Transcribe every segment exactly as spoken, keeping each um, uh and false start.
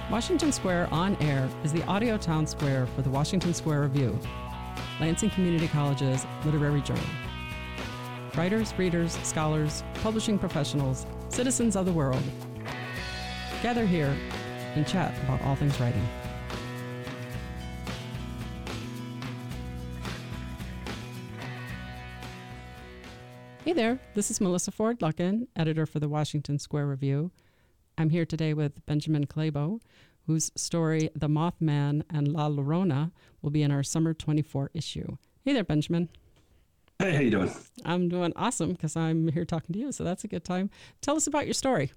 Washington Square On Air is the audio town square for the Washington Square Review, Lansing Community College's literary journal. Writers, readers, scholars, publishing professionals, citizens of the world gather here and chat about all things writing. Hey there, this is Melissa Ford Luckin, editor for the Washington Square Review. I'm here today with Benjamin Clabo, whose story The Mothman and La Llorona will be in our summer twenty-four issue. Hey there, Benjamin. Hey, how you doing? I'm doing awesome because I'm here talking to you, so that's a good time. Tell us about your story.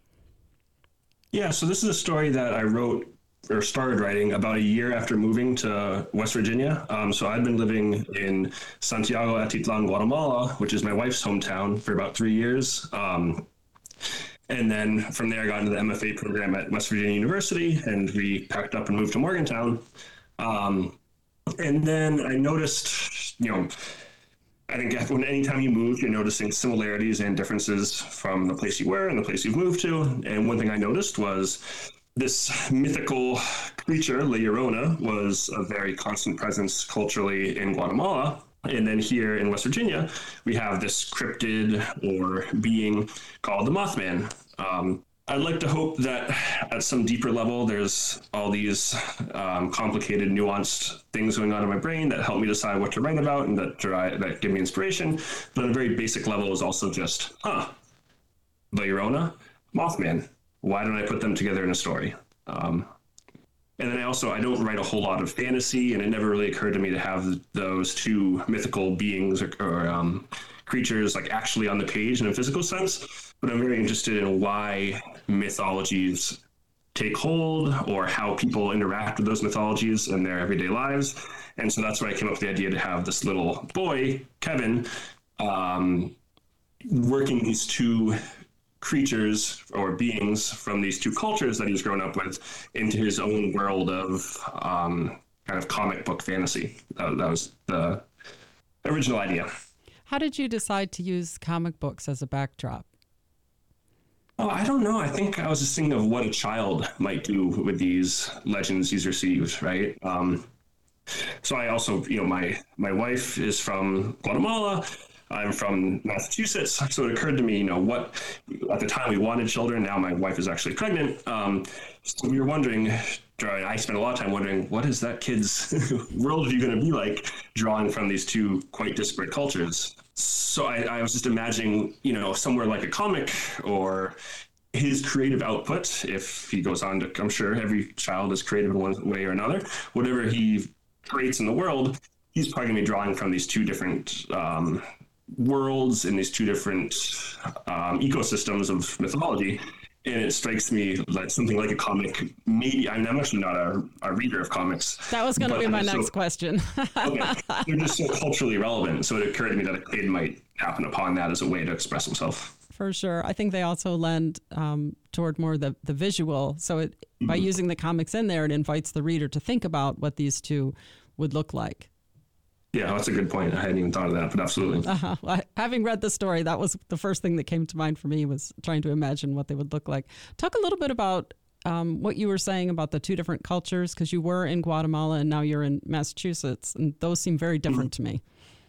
Yeah, so this is a story that I wrote or started writing about a year after moving to West Virginia. Um, so I'd been living in Santiago Atitlan, Guatemala, which is my wife's hometown, for about three years. Um, and then from there, I got into the M F A program at West Virginia University, and we packed up and moved to Morgantown. Um, and then I noticed, you know, I think when anytime you move, you're noticing similarities and differences from the place you were and the place you've moved to. And one thing I noticed was this mythical creature, La Llorona, was a very constant presence culturally in Guatemala. And then here in West Virginia, we have this cryptid or being called the Mothman. Um, I'd like to hope that at some deeper level, there's all these um, complicated, nuanced things going on in my brain that help me decide what to write about and that dry, that give me inspiration. But on a very basic level is also just, huh, La Llorona, Mothman. Why don't I put them together in a story? Um, and then I also, I don't write a whole lot of fantasy, and it never really occurred to me to have those two mythical beings or, or um, creatures like actually on the page in a physical sense. But I'm very interested in why mythologies take hold or how people interact with those mythologies in their everyday lives. And so that's why I came up with the idea to have this little boy, Kevin, um, working these two creatures or beings from these two cultures that he's grown up with into his own world of um, kind of comic book fantasy. That, that was the original idea. How did you decide to use comic books as a backdrop? Oh, I don't know. I think I was just thinking of what a child might do with these legends he's received, right? Um, so I also, you know, my my wife is from Guatemala. I'm from Massachusetts, so it occurred to me, you know, what, at the time we wanted children, now my wife is actually pregnant. Um, so we were wondering, I spent a lot of time wondering, what is that kid's worldview going to be like, drawing from these two quite disparate cultures? So I, I was just imagining, you know, somewhere like a comic or his creative output, if he goes on to, I'm sure every child is creative in one way or another, whatever he creates in the world, he's probably going to be drawing from these two different um, worlds in these two different um, ecosystems of mythology. And it strikes me like something like a comic. Maybe I'm, I'm actually not a, a reader of comics. That was going to be my next so, question. Okay. They're just so culturally relevant. So it occurred to me that a kid might happen upon that as a way to express himself. For sure. I think they also lend um, toward more the, the visual. So it, mm-hmm. by using the comics in there, it invites the reader to think about what these two would look like. Yeah, that's a good point. I hadn't even thought of that, but absolutely. Uh-huh. Well, having read the story, that was the first thing that came to mind for me, was trying to imagine what they would look like. Talk a little bit about um, what you were saying about the two different cultures, because you were in Guatemala and now you're in Massachusetts, and those seem very different mm-hmm. to me.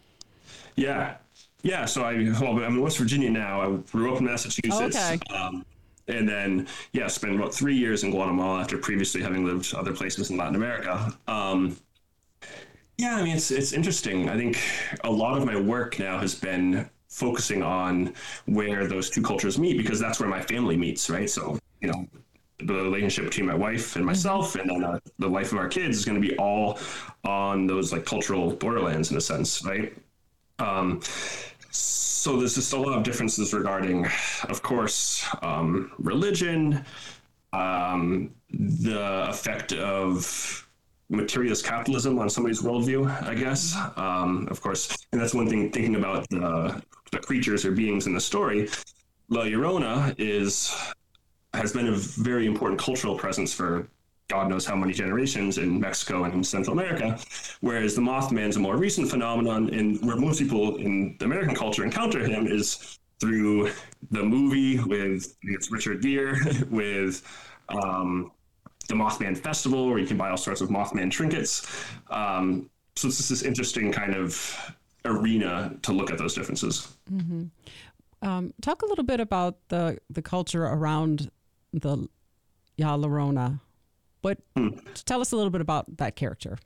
Yeah. Yeah, so I, well, I'm in West Virginia now. I grew up in Massachusetts. Oh, okay. Um, and then, yeah, spent about three years in Guatemala after previously having lived other places in Latin America. Um Yeah, I mean, it's it's interesting. I think a lot of my work now has been focusing on where those two cultures meet, because that's where my family meets, right? So, you know, the relationship between my wife and myself, and then uh, the life of our kids is going to be all on those like cultural borderlands in a sense, right? Um, so there's just a lot of differences regarding, of course, um, religion, um, the effect of materialist capitalism on somebody's worldview, I guess. Um, of course, and that's one thing, thinking about the, the creatures or beings in the story. La Llorona is has been a very important cultural presence for God knows how many generations in Mexico and in Central America, whereas the Mothman's a more recent phenomenon, and where most people in the American culture encounter him is through the movie with I guess, Richard Gere, with um, the Mothman Festival, where you can buy all sorts of Mothman trinkets. Um, so it's just this interesting kind of arena to look at those differences. Mm-hmm. Um, talk a little bit about the, the culture around the La Llorona. But hmm. tell us a little bit about that character.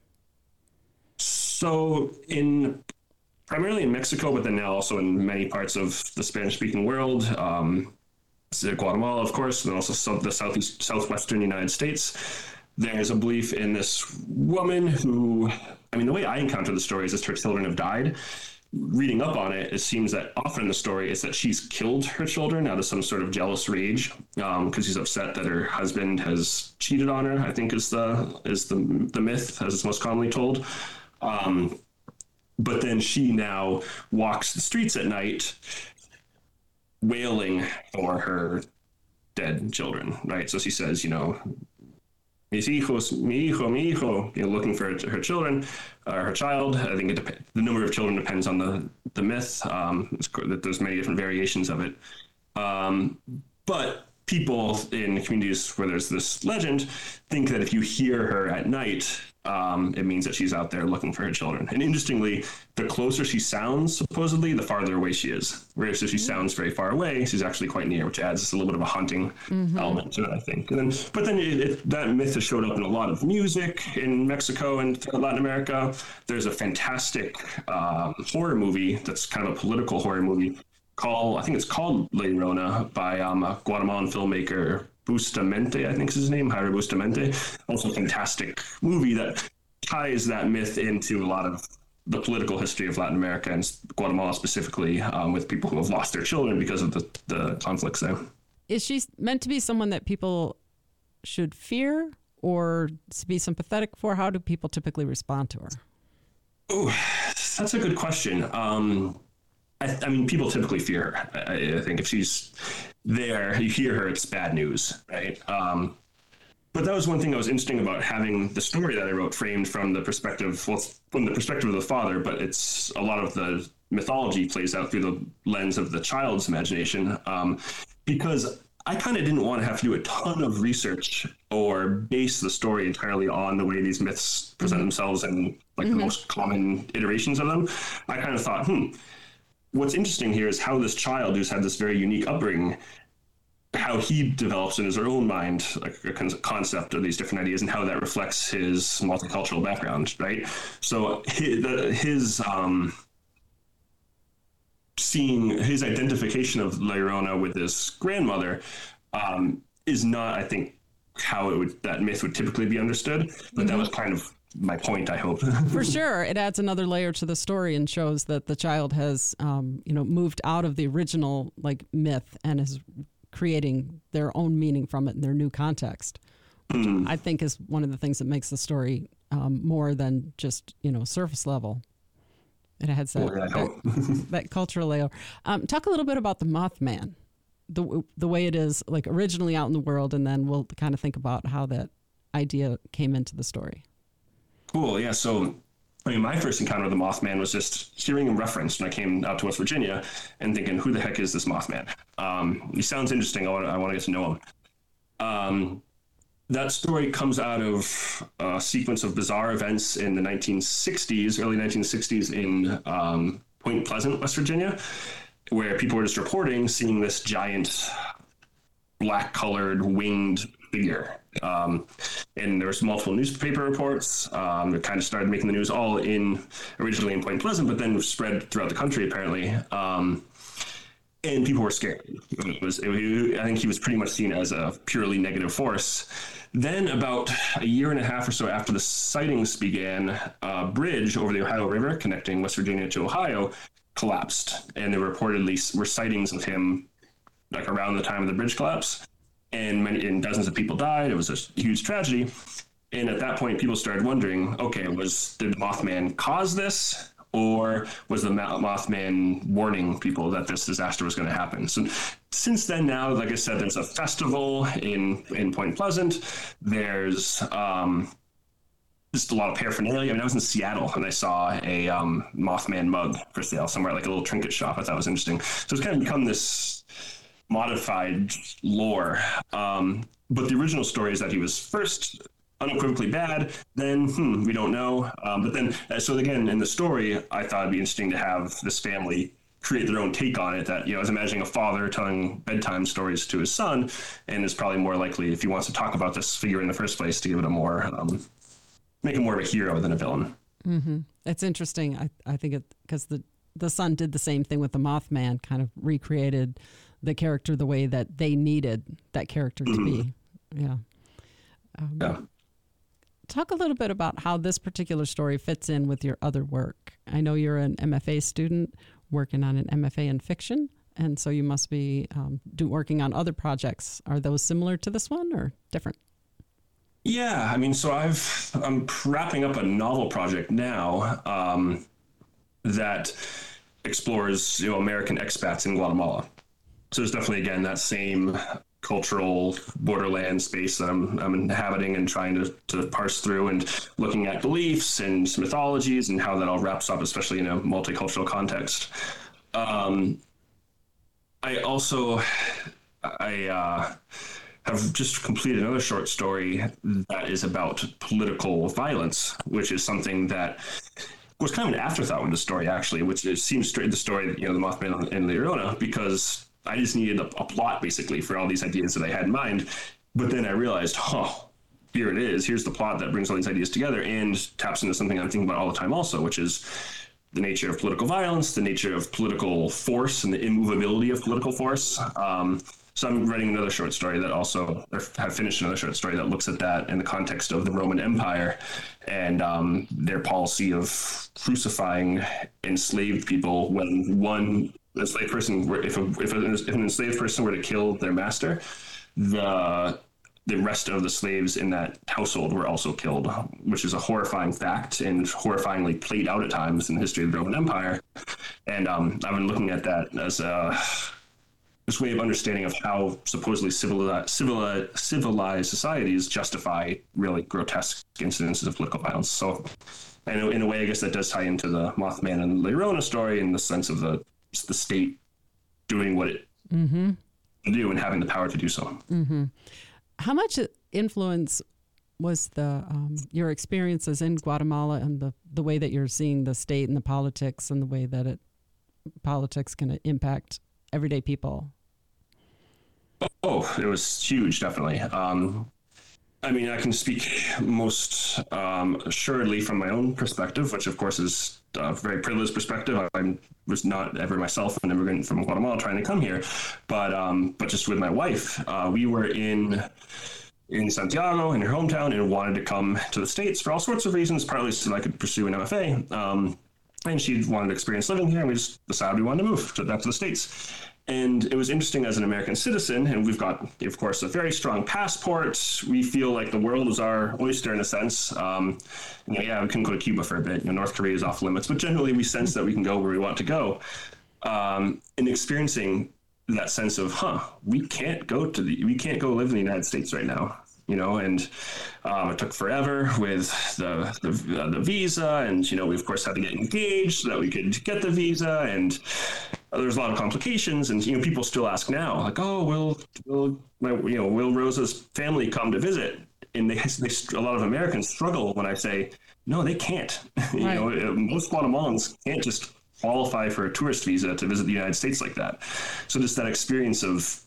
So in primarily in Mexico, but then now also in many parts of the Spanish-speaking world, um, Guatemala, of course, and also some, the southeast, southwestern United States, there's a belief in this woman who, I mean, the way I encounter the story is that her children have died. Reading up on it, it seems that often in the story is that she's killed her children out of some sort of jealous rage, because um, she's upset that her husband has cheated on her, I think is the is the the myth, as it's most commonly told. Um, but then she now walks the streets at night wailing for her dead children, right? So she says, you know, mis hijos, mi hijo, mi hijo, you know, looking for her, her children, uh, her child. I think it dep- the number of children depends on the, the myth. Um, that there's many different variations of it. Um, but people in communities where there's this legend think that if you hear her at night, um, it means that she's out there looking for her children. And interestingly, the closer she sounds, supposedly, the farther away she is. Whereas if she sounds very far away, she's actually quite near, which adds a little bit of a haunting mm-hmm. element to it, I think. And then, but then it, it, that myth has showed up in a lot of music in Mexico and Latin America. There's a fantastic um, horror movie that's kind of a political horror movie called, I think it's called La Llorona, by um, a Guatemalan filmmaker, Bustamante, I think is his name, Jaime Bustamante. Also a fantastic movie that ties that myth into a lot of the political history of Latin America and Guatemala specifically, um, with people who have lost their children because of the, the conflicts there. Is she meant to be someone that people should fear or to be sympathetic for? How do people typically respond to her? Oh, that's a good question. Um, I, I mean, people typically fear her. I, I think if she's there, you hear her, it's bad news, right? Um, but that was one thing that was interesting about having the story that I wrote framed from the perspective, well, from the perspective of the father, but it's a lot of the mythology plays out through the lens of the child's imagination, um, because I kind of didn't want to have to do a ton of research or base the story entirely on the way these myths present themselves and like mm-hmm. the most common iterations of them. I kind of thought, hmm, what's interesting here is how this child who's had this very unique upbringing, how he develops in his own mind like a concept of these different ideas and how that reflects his multicultural background, right? So his, his um, seeing his identification of La Llorona with his grandmother um, is not, I think, how it would that myth would typically be understood. But mm-hmm. that was kind of my point, I hope. For sure. It adds another layer to the story and shows that the child has, um, you know, moved out of the original like myth and is creating their own meaning from it in their new context, which mm. I think is one of the things that makes the story um, more than just, you know, surface level. It has that, oh, yeah, that, that cultural layer. Um, talk a little bit about the Mothman, the the way it is like originally out in the world, and then we'll kind of think about how that idea came into the story. Cool. Yeah. So, I mean, my first encounter with the Mothman was just hearing him referenced when I came out to West Virginia and thinking, who the heck is this Mothman? Um, he sounds interesting. I want, I want to get to know him. Um, that story comes out of a sequence of bizarre events in the nineteen sixties, early nineteen sixties in um, Point Pleasant, West Virginia, where people were just reporting seeing this giant black-colored winged figure. Um, and there was multiple newspaper reports um, that kind of started making the news all in originally in Point Pleasant, but then spread throughout the country apparently. Um, and people were scared. It was, it, I think he was pretty much seen as a purely negative force. Then about a year and a half or so after the sightings began, a bridge over the Ohio River connecting West Virginia to Ohio collapsed. And there reportedly were sightings of him like around the time of the bridge collapse. And many, and dozens of people died. It was a huge tragedy. And at that point, people started wondering, okay, was did the Mothman cause this? Or was the Mothman warning people that this disaster was going to happen? So since then now, like I said, there's a festival in, in Point Pleasant. There's um, just a lot of paraphernalia. I mean, I was in Seattle and I saw a um, Mothman mug for sale somewhere, like a little trinket shop. I thought it was interesting. So it's kind of become this modified lore. Um, but the original story is that he was first unequivocally bad, then hmm, we don't know. Um, but then, uh, so again, in the story, I thought it'd be interesting to have this family create their own take on it. That, you know, I was imagining a father telling bedtime stories to his son, and is probably more likely, if he wants to talk about this figure in the first place, to give it a more, um, make him more of a hero than a villain. Mm-hmm. It's interesting. I, I think it, because the, the son did the same thing with the Mothman, kind of recreated the character the way that they needed that character to mm-hmm. be. Yeah. Um, yeah. Talk a little bit about how this particular story fits in with your other work. I know you're an M F A student working on an M F A in fiction, and so you must be um, do, working on other projects. Are those similar to this one or different? Yeah, I mean, so I've I'm wrapping up a novel project now um, that explores, you know, American expats in Guatemala. So there's definitely, again, that same cultural borderland space that I'm, I'm inhabiting and trying to, to parse through, and looking at beliefs and mythologies and how that all wraps up, especially in a multicultural context. Um, I also, I uh, have just completed another short story that is about political violence, which is something that was kind of an afterthought with the story, actually, which it seems straight the story, you know, the Mothman and La Llorona, because I just needed a, a plot, basically, for all these ideas that I had in mind. But then I realized, oh, here it is. Here's the plot that brings all these ideas together and taps into something I'm thinking about all the time also, which is the nature of political violence, the nature of political force, and the immovability of political force. Um, so I'm writing another short story that also, or have finished another short story that looks at that in the context of the Roman Empire and um, their policy of crucifying enslaved people when one enslaved person, were, if, a, if, a, if an enslaved person were to kill their master, the the rest of the slaves in that household were also killed, which is a horrifying fact and horrifyingly played out at times in the history of the Roman Empire. And um, I've been looking at that as a this way of understanding of how supposedly civilized, civilized, civilized societies justify really grotesque incidences of political violence. So, and in a way, I guess that does tie into the Mothman and La Llorona story in the sense of the the state doing what it mm-hmm. can do and having the power to do so. Mm-hmm. How much influence was the um, your experiences in Guatemala and the, the way that you're seeing the state and the politics and the way that it politics can impact everyday people? Oh, it was huge, definitely. Um, I mean, I can speak most um, assuredly from my own perspective, which of course is a very privileged perspective. I was not ever myself an immigrant from Guatemala trying to come here, but um, but just with my wife, uh, we were in in Santiago, in her hometown, and wanted to come to the States for all sorts of reasons, partly so I could pursue an M F A. Um, and she wanted to experience living here, and we just decided we wanted to move to, back to the States. And it was interesting as an American citizen, and we've got, of course, a very strong passport. We feel like the world is our oyster in a sense. Um, you know, yeah, we couldn't go to Cuba for a bit. You know, North Korea is off limits, but generally we sense that we can go where we want to go. Um, and experiencing that sense of, huh, we can't go to the, we can't go live in the United States right now. You know, and um, it took forever with the the, uh, the visa, and you know, we of course had to get engaged so that we could get the visa, and uh, there's a lot of complications. And you know, people still ask now, like, oh, will will my, you know, will Rosa's family come to visit? And they, they a lot of Americans struggle when I say, no, they can't. you right. know, most Guatemalans can't just qualify for a tourist visa to visit the United States like that. So just that experience of,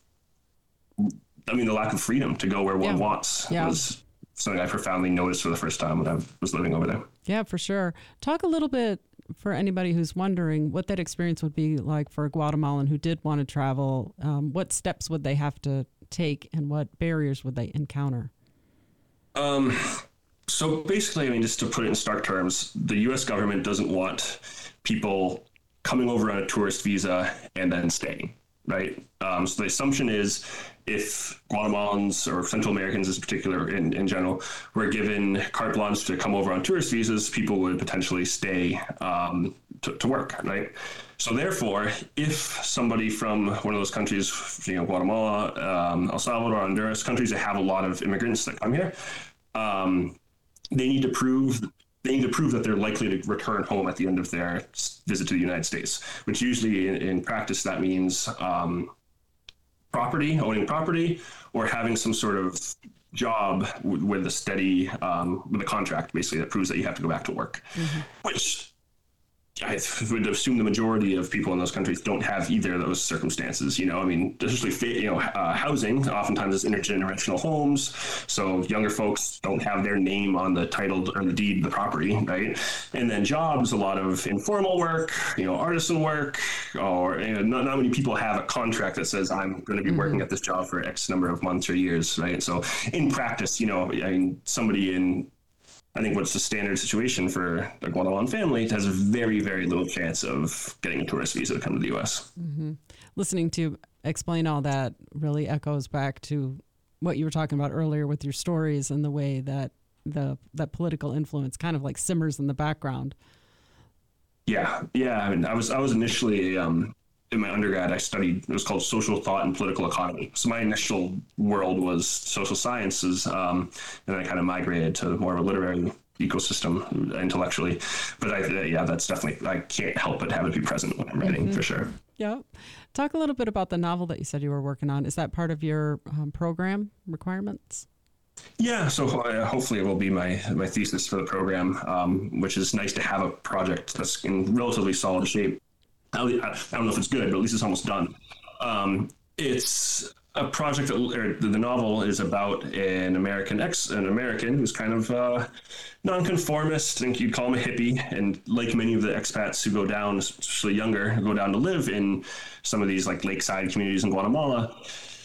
I mean, the lack of freedom to go where one yeah. wants yeah. was something I profoundly noticed for the first time when I was living over there. Yeah, for sure. Talk a little bit for anybody who's wondering what that experience would be like for a Guatemalan who did want to travel. Um, what steps would they have to take and what barriers would they encounter? Um, so basically, I mean, just to put it in stark terms, the U S government doesn't want people coming over on a tourist visa and then staying, right? Um, so the assumption is if Guatemalans or Central Americans in particular, in, in general, were given carte blanche to come over on tourist visas, people would potentially stay um, to, to work, right? So therefore, if somebody from one of those countries, you know, Guatemala, um, El Salvador, Honduras, countries that have a lot of immigrants that come here, um, they need to prove they need to prove that they're likely to return home at the end of their visit to the United States, which usually in, in practice, that means um, property, owning property, or having some sort of job w- with a steady, um, with a contract, basically, that proves that you have to go back to work, mm-hmm. which I would assume the majority of people in those countries don't have either of those circumstances. You know, I mean, especially, you know, uh, housing oftentimes is intergenerational homes. So younger folks don't have their name on the title or the deed of the property, right? And then jobs, a lot of informal work, you know, artisan work, or you know, not, not many people have a contract that says I'm going to be mm-hmm. working at this job for X number of months or years, right? So in practice, you know, I mean, somebody in I think what's the standard situation for a Guatemalan family has a very, very little chance of getting a tourist visa to come to the U S. Mm-hmm. Listening to explain all that really echoes back to what you were talking about earlier with your stories and the way that the that political influence kind of like simmers in the background. Yeah, yeah. I mean, I was I was initially um, in my undergrad. I studied it was called social thought and political economy. So my initial world was social sciences, um, and then I kind of migrated to more of a literary ecosystem intellectually. But I, yeah, that's definitely I can't help but have it be present when I'm writing mm-hmm. for sure. Yeah. Talk a little bit about the novel that you said you were working on. Is that part of your um, program requirements? Yeah, so uh, hopefully it will be my my thesis for the program, um, which is nice to have a project that's in relatively solid shape. I don't know if it's good, but at least it's almost done. Um, it's a project that, or the novel is about an American ex, an American who's kind of uh, nonconformist. I think you'd call him a hippie, and like many of the expats who go down, especially younger, who go down to live in some of these like lakeside communities in Guatemala.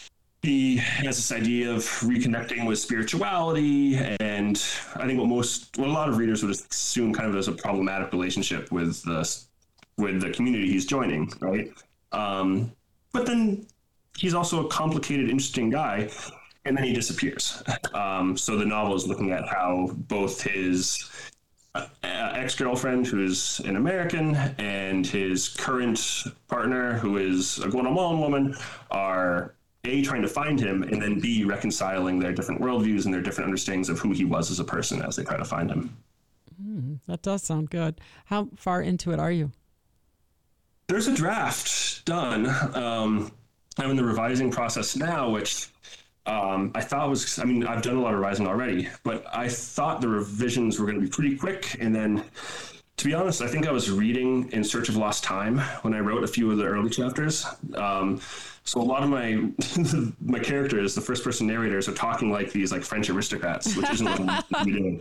He has this idea of reconnecting with spirituality, and I think what most, what a lot of readers would assume kind of as a problematic relationship with the with the community he's joining, right? Um, but then he's also a complicated, interesting guy, and then he disappears. Um, so the novel is looking at how both his uh, ex-girlfriend, who is an American, and his current partner, who is a Guatemalan woman, are A, trying to find him, and then B, reconciling their different worldviews and their different understandings of who he was as a person as they try to find him. Mm, that does sound good. How far into it are you? There's a draft done. Um, I'm in the revising process now, which um, I thought was, I mean, I've done a lot of revising already, but I thought the revisions were going to be pretty quick. And then, to be honest, I think I was reading In Search of Lost Time when I wrote a few of the early chapters. Um, so a lot of my my characters, the first person narrators, are talking like these like French aristocrats, which isn't what we do.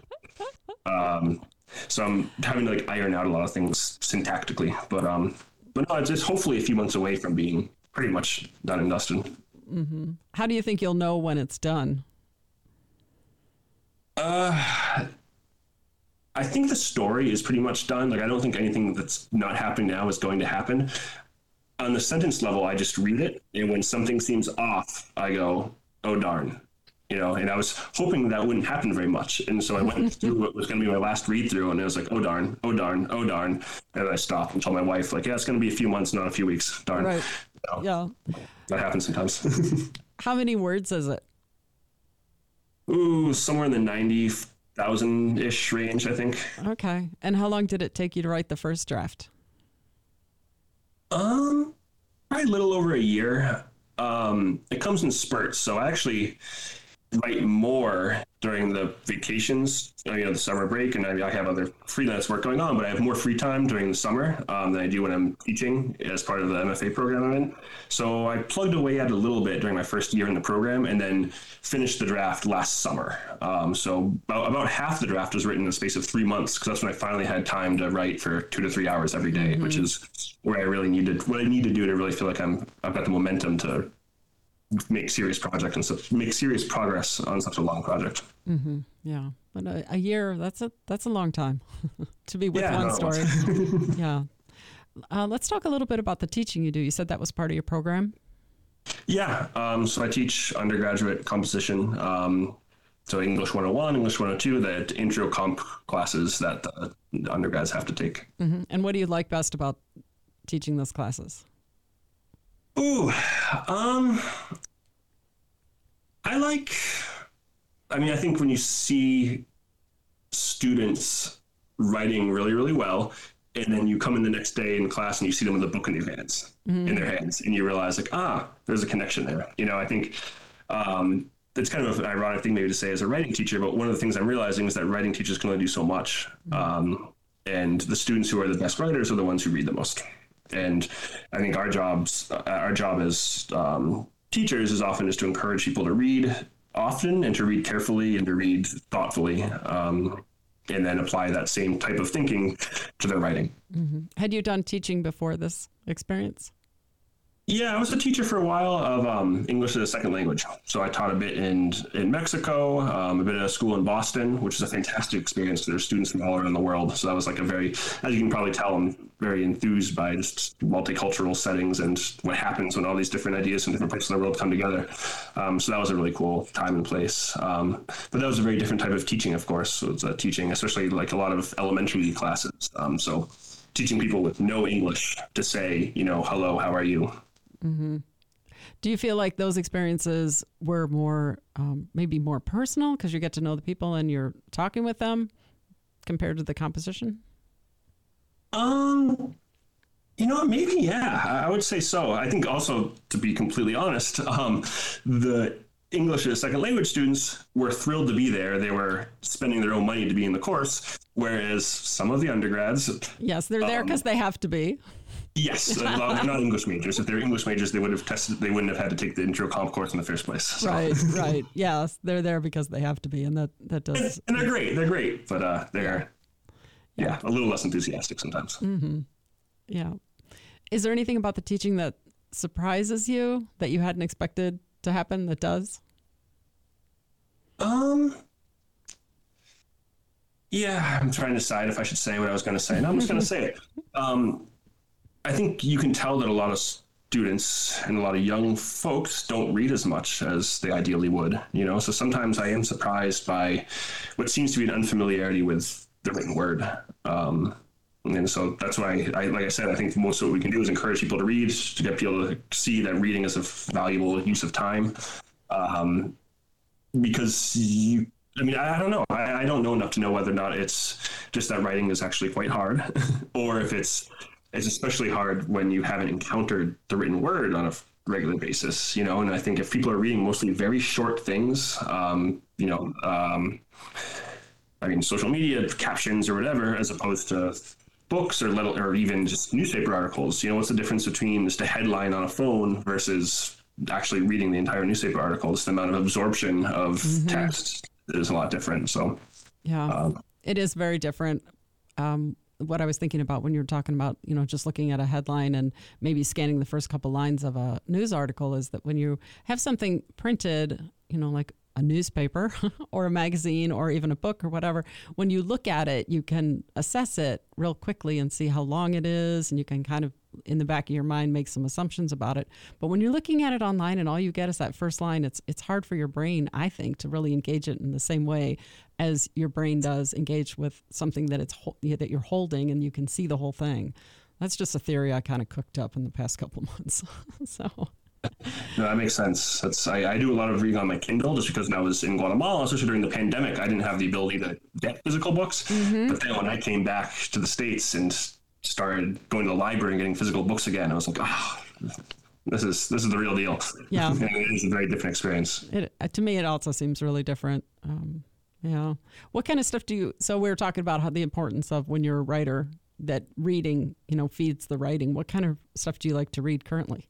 Um, so I'm having to like iron out a lot of things syntactically, but um, but no, it's just hopefully a few months away from being pretty much done and dusted. Mm-hmm. How do you think you'll know when it's done? Uh, I think the story is pretty much done. Like, I don't think anything that's not happening now is going to happen. On the sentence level, I just read it, and when something seems off, I go, oh, darn. You know, and I was hoping that wouldn't happen very much. And so I went through what was going to be my last read through, and it was like, oh, darn, oh, darn, oh, darn. And I stopped and told my wife, like, yeah, it's going to be a few months, not a few weeks. Darn. Right. You know, yeah. That happens sometimes. How many words is it? Ooh, somewhere in the ninety thousand-ish range, I think. Okay. And how long did it take you to write the first draft? Um, probably a little over a year. Um, it comes in spurts, so I actually write more during the vacations, you know, the summer break, and I, I have other freelance work going on, but I have more free time during the summer um, than I do when I'm teaching as part of the M F A program I'm in. So I plugged away at it a little bit during my first year in the program, and then finished the draft last summer. Um, so about, about half the draft was written in the space of three months, because that's when I finally had time to write for two to three hours every day, mm-hmm. which is where I really needed, what I need to do to really feel like I'm, I've got the momentum to make serious project and such, make serious progress on such a long project. Mm-hmm. Yeah, but a, a year, that's a that's a long time to be with yeah, one no, story. Yeah. Uh, let's talk a little bit about the teaching you do. You said that was part of your program? Yeah. Um, so I teach undergraduate composition. Um, so English one oh one, English one oh two, the intro comp classes that the undergrads have to take. Mm-hmm. And what do you like best about teaching those classes? Ooh, um, I like, I mean, I think when you see students writing really, really well, and then you come in the next day in class and you see them with a book in their hands, mm-hmm. in their hands, and you realize like, ah, there's a connection there. You know, I think um, it's kind of an ironic thing maybe to say as a writing teacher, but one of the things I'm realizing is that writing teachers can only do so much. Mm-hmm. Um, and the students who are the best writers are the ones who read the most. And I think our jobs, uh, our job as um, teachers is often is to encourage people to read often and to read carefully and to read thoughtfully. Um, and then apply that same type of thinking to their writing. Mm-hmm. Had you done teaching before this experience? Yeah, I was a teacher for a while of um, English as a second language. So I taught a bit in in Mexico, um, a bit at a school in Boston, which is a fantastic experience. There's students from all around the world. So that was like a very, as you can probably tell, I'm very enthused by just multicultural settings and what happens when all these different ideas from different places in the world come together. Um, so that was a really cool time and place. Um, but that was a very different type of teaching, of course. So it's a teaching, especially like a lot of elementary classes. Um, so teaching people with no English to say, you know, hello, how are you? Mm-hmm. Do you feel like those experiences were more, um, maybe more personal because you get to know the people and you're talking with them compared to the composition? Um, you know, maybe, yeah, I would say so. I think also, to be completely honest, um, the English as a second language students were thrilled to be there. They were spending their own money to be in the course, whereas some of the undergrads... Yes, they're there because um, they have to be. Yes, well, they're not English majors. If they're English majors, they would have tested. They wouldn't have had to take the intro comp course in the first place. So. Right, right. Yes, they're there because they have to be, and that that does. And, and they're great. They're great, but uh, they're yeah. yeah, a little less enthusiastic sometimes. Mm-hmm. Yeah. Is there anything about the teaching that surprises you that you hadn't expected to happen that does? Um. Yeah, I'm trying to decide if I should say what I was going to say. No, I'm just going to say it. Um, I think you can tell that a lot of students and a lot of young folks don't read as much as they ideally would, you know? So sometimes I am surprised by what seems to be an unfamiliarity with the written word. Um, and so that's why, I, like I said, I think most of what we can do is encourage people to read, to get people to see that reading is a valuable use of time. Um, because you I mean, I, I don't know. I, I don't know enough to know whether or not it's just that writing is actually quite hard, or if it's it's especially hard when you haven't encountered the written word on a regular basis, you know. And I think if people are reading mostly very short things, um, you know, um, I mean, social media captions or whatever, as opposed to books or little, or even just newspaper articles, you know, what's the difference between just a headline on a phone versus actually reading the entire newspaper article? It's the amount of absorption of mm-hmm. text is a lot different. So yeah, um, it is very different. Um, what I was thinking about when you were talking about, you know, just looking at a headline and maybe scanning the first couple lines of a news article is that when you have something printed, you know, like a newspaper or a magazine or even a book or whatever, when you look at it, you can assess it real quickly and see how long it is. And you can kind of, in the back of your mind, make some assumptions about it. But when you're looking at it online and all you get is that first line, it's it's hard for your brain, I think, to really engage it in the same way as your brain does engage with something that it's that you're holding and you can see the whole thing. That's just a theory I kind of cooked up in the past couple months. So... No, that makes sense. That's I, I do a lot of reading on my Kindle just because when I was in Guatemala, especially during the pandemic, I didn't have the ability to get physical books. Mm-hmm. But then when I came back to the States and started going to the library and getting physical books again, I was like, oh, this is this is the real deal. Yeah. And it is a very different experience. It, to me, it also seems really different. Um, yeah. What kind of stuff do you, so we were talking about how the importance of when you're a writer, that reading, you know, feeds the writing. What kind of stuff do you like to read currently?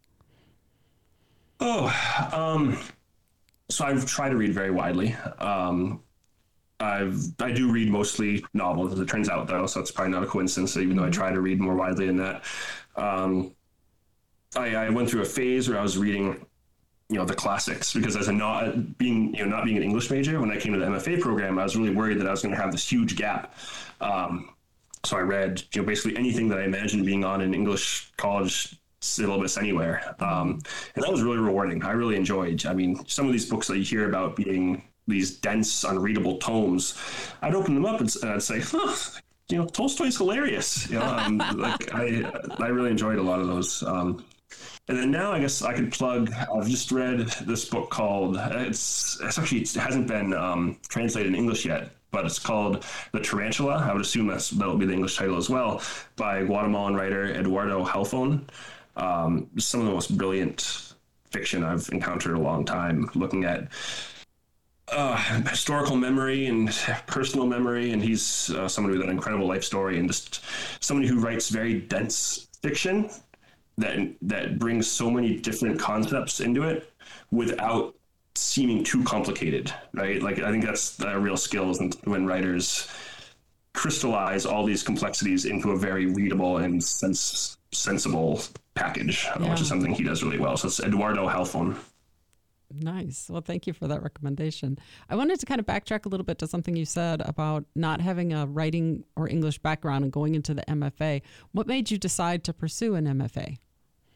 Oh, um, so I've tried to read very widely. Um, I've, I do read mostly novels, as it turns out, though, so it's probably not a coincidence, even though I try to read more widely than that. Um, I, I went through a phase where I was reading, you know, the classics, because as a not being, you know, not being an English major, when I came to the M F A program, I was really worried that I was going to have this huge gap. Um, so I read, you know, basically anything that I imagined being on an English college syllabus anywhere. Um, and that was really rewarding. I really enjoyed, I mean, some of these books that you hear about being these dense, unreadable tomes, I'd open them up and, and I'd say, huh, you know, Tolstoy's hilarious. You know, um, like I, I really enjoyed a lot of those. Um, And then now I guess I could plug, I've just read this book called, it's, it's actually, it hasn't been um, translated in English yet, but it's called The Tarantula. I would assume that's, that'll be the English title as well, by Guatemalan writer Eduardo Halfon. Um, some of the most brilliant fiction I've encountered in a long time, looking at uh, historical memory and personal memory. And he's uh, somebody with an incredible life story and just somebody who writes very dense fiction that that brings so many different concepts into it without seeming too complicated, right? Like, I think that's a real skill when writers crystallize all these complexities into a very readable and sense, sensible package, yeah. which is something he does really well. So it's Eduardo Halfon. Nice. Well, thank you for that recommendation. I wanted to kind of backtrack a little bit to something you said about not having a writing or English background and going into the M F A. What made you decide to pursue an M F A?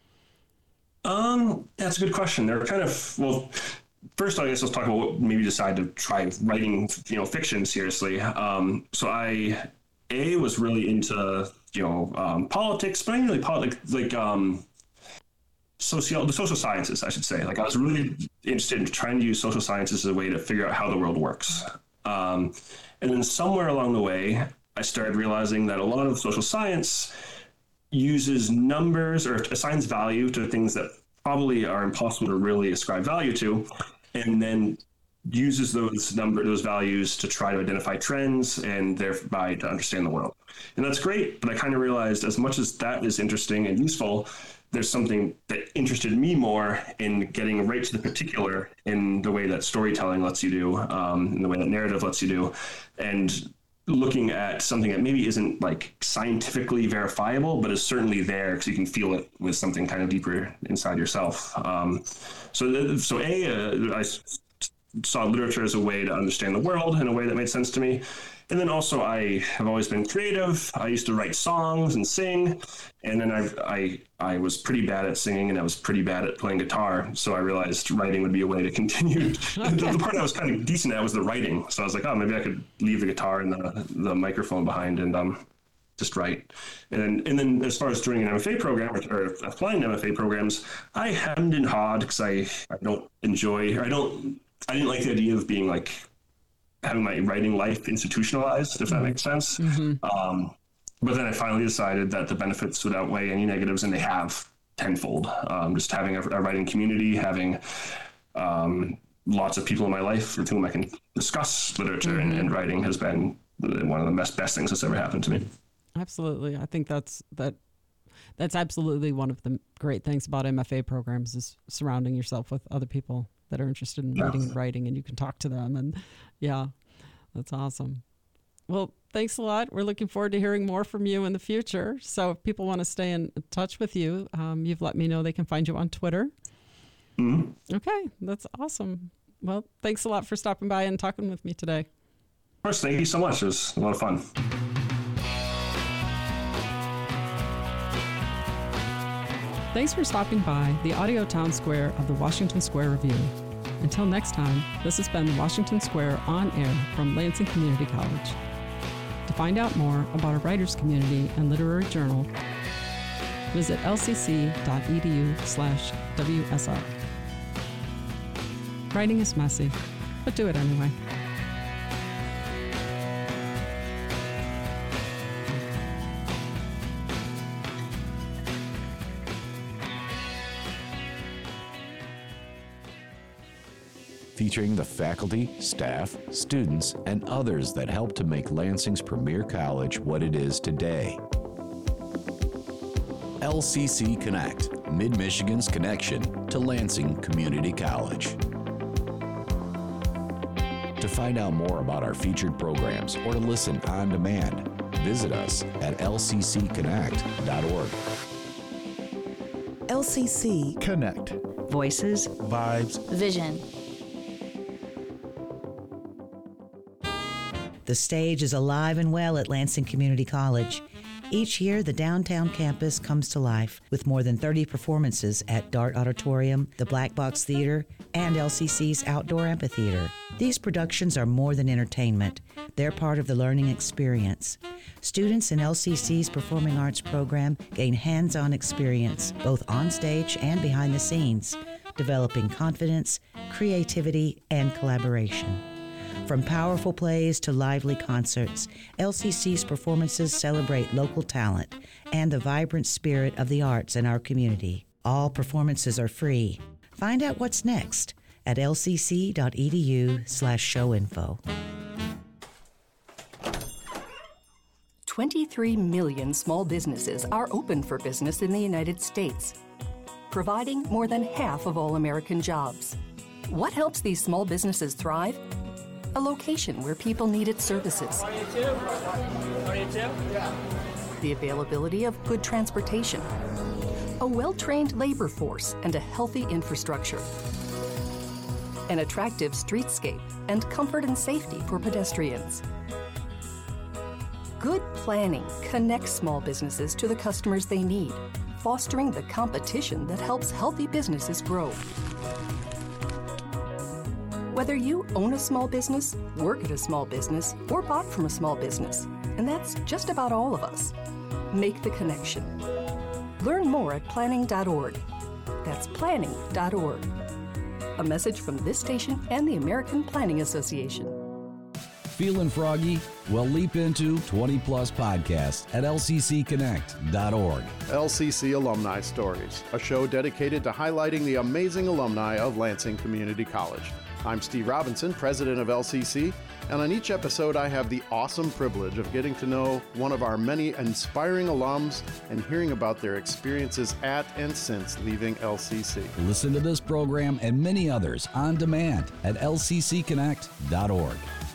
Um, that's a good question. They're kind of, well, first, I guess let's talk about what made me decide to try writing, you know, fiction seriously. Um, so I, A, was really into, you know, um, politics, but not really politics, like, um, social, the social sciences, I should say. Like, I was really interested in trying to use social sciences as a way to figure out how the world works. Um, and then somewhere along the way, I started realizing that a lot of social science uses numbers or assigns value to things that probably are impossible to really ascribe value to, and then uses those number those values to try to identify trends and thereby to understand the world. And that's great, but I kind of realized as much as that is interesting and useful, there's something that interested me more in getting right to the particular in the way that storytelling lets you do, um, in the way that narrative lets you do, and looking at something that maybe isn't like scientifically verifiable, but is certainly there because you can feel it with something kind of deeper inside yourself. Um, so, so A, uh, I saw literature as a way to understand the world in a way that made sense to me. And then also I have always been creative. I used to write songs and sing. And then I, I, I was pretty bad at singing and I was pretty bad at playing guitar. So I realized writing would be a way to continue. Okay. the, the part I was kind of decent at was the writing. So I was like, oh, maybe I could leave the guitar and the, the microphone behind and um, just write. And then, and then as far as doing an M F A program or, or applying to M F A programs, I hemmed and hawed because I, I don't enjoy, or I don't, I didn't like the idea of being like, having my writing life institutionalized, if that makes sense. Mm-hmm. Um, but then I finally decided that the benefits would outweigh any negatives, and they have tenfold. Um, just having a, a writing community, having um, lots of people in my life with whom I can discuss literature mm-hmm. and, and writing has been one of the best, best things that's ever happened to me. Absolutely. I think that's that. That's absolutely one of the great things about M F A programs is surrounding yourself with other people that are interested in yeah. reading and writing, and you can talk to them. And yeah, that's awesome. Well, thanks a lot. We're looking forward to hearing more from you in the future. So if people want to stay in touch with you, um, you've let me know they can find you on Twitter. Mm-hmm. Okay, that's awesome. Well, thanks a lot for stopping by and talking with me today. Of course, thank you so much. It was a lot of fun. Thanks for stopping by the Audio Town Square of the Washington Square Review. Until next time, this has been the Washington Square On Air from Lansing Community College. To find out more about our writers community and literary journal, visit lcc.edu slash WSR. Writing is messy, but do it anyway. Featuring the faculty, staff, students, and others that help to make Lansing's premier college what it is today. L C C Connect, Mid-Michigan's connection to Lansing Community College. To find out more about our featured programs or to listen on demand, visit us at l c c connect dot org. L C C Connect. Voices. Vibes. Vision. The stage is alive and well at Lansing Community College. Each year, the downtown campus comes to life with more than thirty performances at Dart Auditorium, the Black Box Theater, and L C C's Outdoor Amphitheater. These productions are more than entertainment. They're part of the learning experience. Students in L C C's Performing Arts program gain hands-on experience, both on stage and behind the scenes, developing confidence, creativity, and collaboration. From powerful plays to lively concerts, L C C's performances celebrate local talent and the vibrant spirit of the arts in our community. All performances are free. Find out what's next at lcc.edu slash show info. twenty-three million small businesses are open for business in the United States, providing more than half of all American jobs. What helps these small businesses thrive? A location where people needed services. The availability of good transportation. A well-trained labor force and a healthy infrastructure. An attractive streetscape and comfort and safety for pedestrians. Good planning connects small businesses to the customers they need, fostering the competition that helps healthy businesses grow. Whether you own a small business, work at a small business, or bought from a small business, and that's just about all of us, make the connection. Learn more at planning dot org. That's planning dot org. A message from this station and the American Planning Association. Feeling froggy? Well, leap into twenty plus podcasts at L C C connect dot org. L C C Alumni Stories, a show dedicated to highlighting the amazing alumni of Lansing Community College. I'm Steve Robinson, president of L C C, and on each episode I have the awesome privilege of getting to know one of our many inspiring alums and hearing about their experiences at and since leaving L C C. Listen to this program and many others on demand at L C C connect dot org.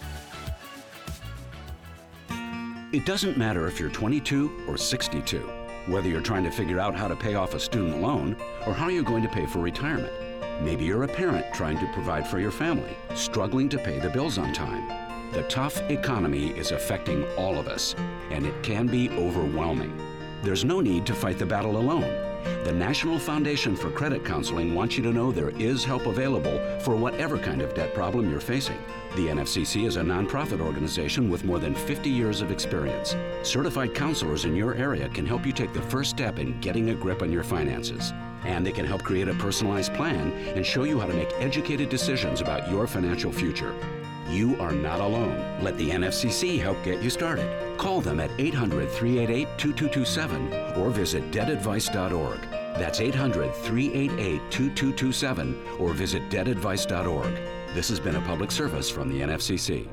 It doesn't matter if you're twenty-two or sixty-two, whether you're trying to figure out how to pay off a student loan or how you're going to pay for retirement. Maybe you're a parent trying to provide for your family, struggling to pay the bills on time. The tough economy is affecting all of us, and it can be overwhelming. There's no need to fight the battle alone. The National Foundation for Credit Counseling wants you to know there is help available for whatever kind of debt problem you're facing. The N F C C is a nonprofit organization with more than fifty years of experience. Certified counselors in your area can help you take the first step in getting a grip on your finances. And they can help create a personalized plan and show you how to make educated decisions about your financial future. You are not alone. Let the N F C C help get you started. Call them at eight hundred, three eight eight, two two two seven or visit debt advice dot org. That's eight hundred, three eight eight, two two two seven or visit debt advice dot org. This has been a public service from the N F C C.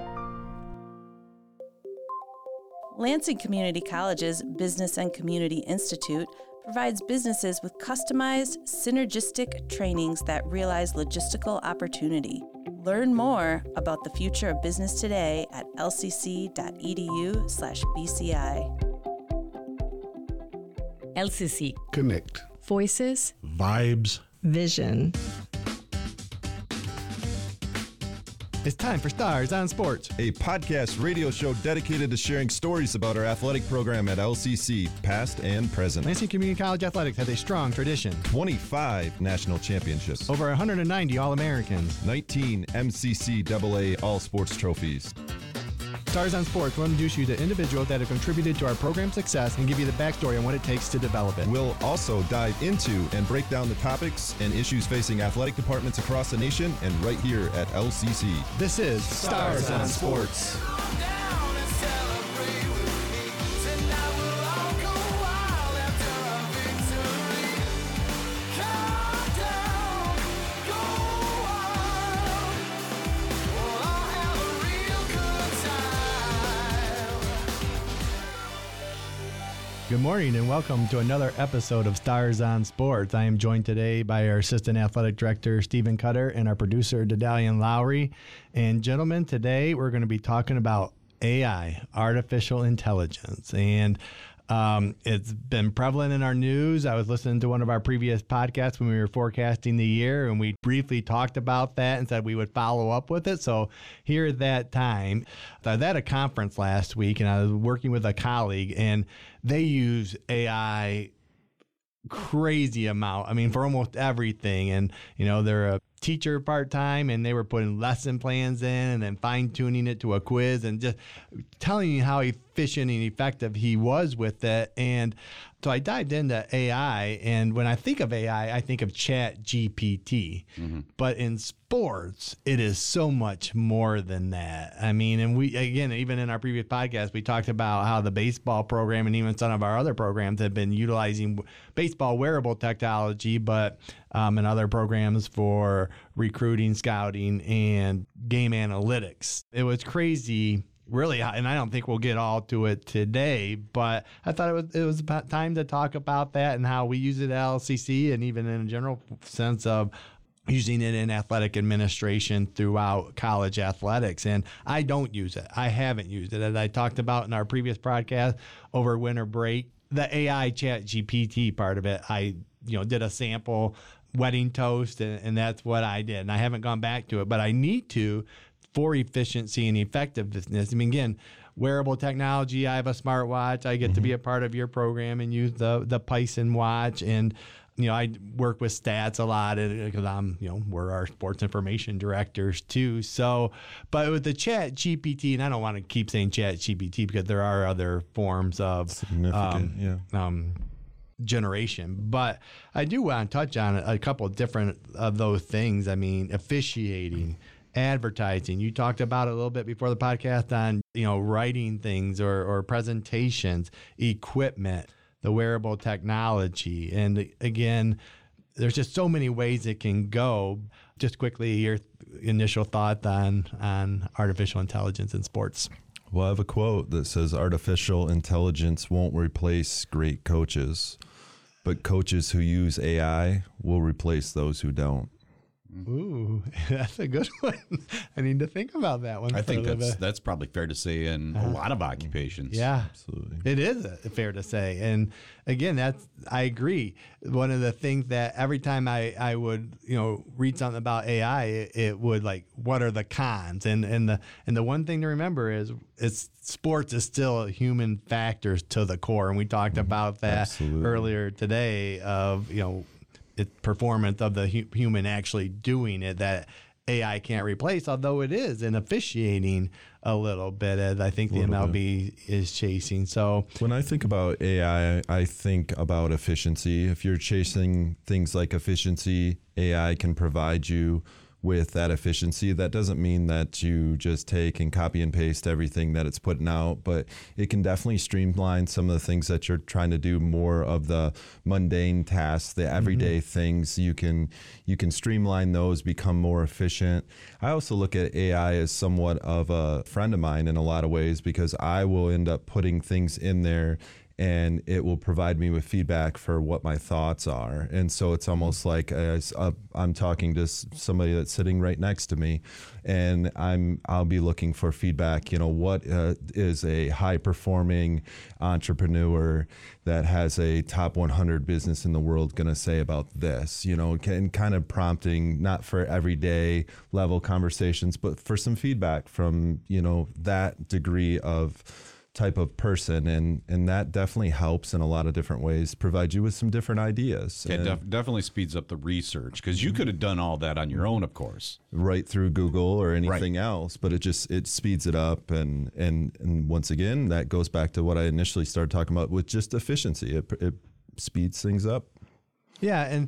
Lansing Community College's Business and Community Institute provides businesses with customized, synergistic trainings that realize logistical opportunity. Learn more about the future of business today at lcc.edu slash BCI. L C C. Connect. Voices. Vibes. Vision. It's time for Stars on Sports, a podcast radio show dedicated to sharing stories about our athletic program at L C C, past and present. Lansing Community College Athletics has a strong tradition. twenty-five national championships. Over one hundred ninety All-Americans. nineteen M C C double A All-Sports trophies. Stars on Sports will introduce you to individuals that have contributed to our program's success and give you the backstory on what it takes to develop it. We'll also dive into and break down the topics and issues facing athletic departments across the nation and right here at L C C. This is Stars, Stars on Sports. Sports. Good morning and welcome to another episode of Stars on Sports. I am joined today by our Assistant Athletic Director, Stephen Cutter, and our producer, Dedalian Lowry. And gentlemen, today we're going to be talking about A I, artificial intelligence. And um, it's been prevalent in our news. I was listening to one of our previous podcasts when we were forecasting the year, and we briefly talked about that and said we would follow up with it. So here at that time, I was at a conference last week, and I was working with a colleague, and they use A I crazy amount. I mean, for almost everything. And, you know, they're a teacher part-time, and they were putting lesson plans in and then fine-tuning it to a quiz and just telling you how efficient and effective he was with it. And so I dived into A I, and when I think of A I, I think of Chat G P T. Mm-hmm. But in sports, it is so much more than that. I mean, and we, again, even in our previous podcast, we talked about how the baseball program and even some of our other programs have been utilizing baseball wearable technology, but um, and other programs for recruiting, scouting, and game analytics. It was crazy. Really, and I don't think we'll get all to it today, but I thought it was it was about time to talk about that and how we use it at L C C, and even in a general sense of using it in athletic administration throughout college athletics. And I don't use it. I haven't used it. As I talked about in our previous podcast over winter break, the A I Chat G P T part of it, I you know did a sample wedding toast, and, and that's what I did. And I haven't gone back to it, but I need to for efficiency and effectiveness. I mean, again, wearable technology, I have a smartwatch. I get mm-hmm. to be a part of your program and use the the Python watch. And, you know, I work with stats a lot because I'm, you know, we're our sports information directors too. So, but with the Chat G P T, and I don't want to keep saying Chat G P T because there are other forms of significant, um, yeah. Um, generation, but I do want to touch on a couple of different of those things. I mean, officiating, advertising. You talked about it a little bit before the podcast on, you know, writing things or, or presentations, equipment, the wearable technology. And again, there's just so many ways it can go. Just quickly, your initial thought on, on artificial intelligence in sports. Well, I have a quote that says, artificial intelligence won't replace great coaches, but coaches who use A I will replace those who don't. Ooh, that's a good one. I need to think about that one. I think that's bit. that's probably fair to say in uh-huh. a lot of occupations. Yeah, absolutely. It is fair to say. And again, that's I agree. One of the things that every time I, I would, you know, read something about A I, it, it would like, what are the cons? And and the and the one thing to remember is it's sports is still human factors to the core. And we talked about that absolutely. Earlier today of, you know, it performance of the hu- human actually doing it that A I can't replace, although it is in officiating a little bit, as I think the M L B bit. Is chasing. So when I think about A I, I think about efficiency. If you're chasing things like efficiency, A I can provide you with that efficiency. That doesn't mean that you just take and copy and paste everything that it's putting out, but it can definitely streamline some of the things that you're trying to do, more of the mundane tasks, the everyday mm-hmm. things. You can you can streamline those, become more efficient. I also look at A I as somewhat of a friend of mine in a lot of ways, because I will end up putting things in there and it will provide me with feedback for what my thoughts are. And so it's almost like a, a, I'm talking to somebody that's sitting right next to me, and I'm I'll be looking for feedback. You know, what uh, is a high performing entrepreneur that has a top one hundred business in the world going to say about this? You know, and kind of prompting, not for everyday level conversations, but for some feedback from, you know, that degree of type of person, and and that definitely helps in a lot of different ways, provide you with some different ideas. It def- definitely speeds up the research, because you could have done all that on your own, of course, right through Google or anything right. else, but it just it speeds it up. And and and once again, that goes back to what I initially started talking about with just efficiency. It, it speeds things up. Yeah, and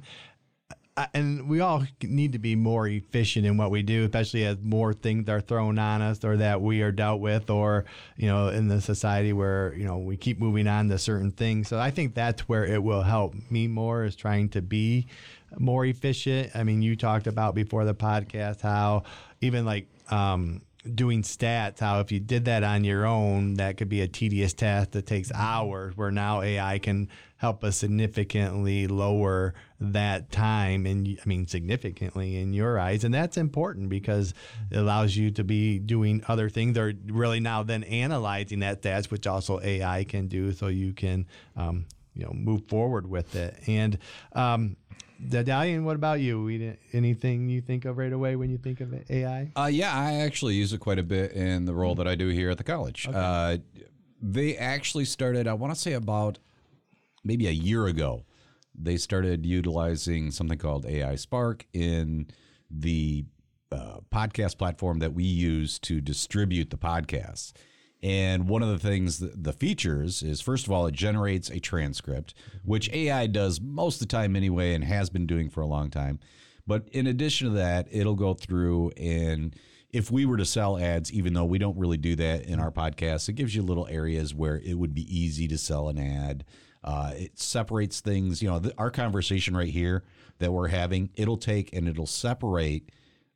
and we all need to be more efficient in what we do, especially as more things are thrown on us or that we are dealt with, or, you know, in the society where, you know, we keep moving on to certain things. So I think that's where it will help me more, is trying to be more efficient. I mean, you talked about before the podcast how even like um, doing stats, how if you did that on your own, that could be a tedious task that takes hours, where now A I can help us significantly lower that time, and I mean significantly in your eyes. And that's important because it allows you to be doing other things, or really now then analyzing that stats, which also A I can do, so you can um, you know, move forward with it. And um, Dedalian, what about you? We, anything you think of right away when you think of A I? Uh, yeah, I actually use it quite a bit in the role that I do here at the college. Okay. Uh, they actually started, I want to say about maybe a year ago, they started utilizing something called A I Spark in the uh, podcast platform that we use to distribute the podcasts. And one of the things, the features is, first of all, it generates a transcript, which A I does most of the time anyway and has been doing for a long time. But in addition to that, it'll go through, and if we were to sell ads, even though we don't really do that in our podcast, it gives you little areas where it would be easy to sell an ad. Uh, it separates things. You know, the, our conversation right here that we're having, it'll take and it'll separate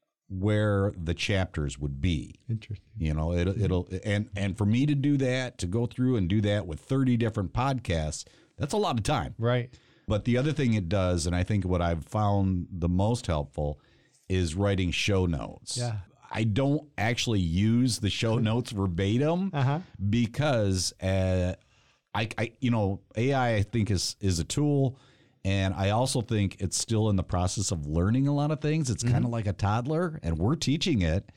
where the chapters would be. Interesting. You know, it'll, it'll and and for me to do that, to go through and do that with thirty different podcasts, that's a lot of time. Right. But the other thing it does, and I think what I've found the most helpful, is writing show notes. Yeah. I don't actually use the show notes verbatim uh-huh. because uh, I, I, you know, A I I think is is a tool. And I also think it's still in the process of learning a lot of things. It's mm-hmm. kind of like a toddler, and we're teaching it.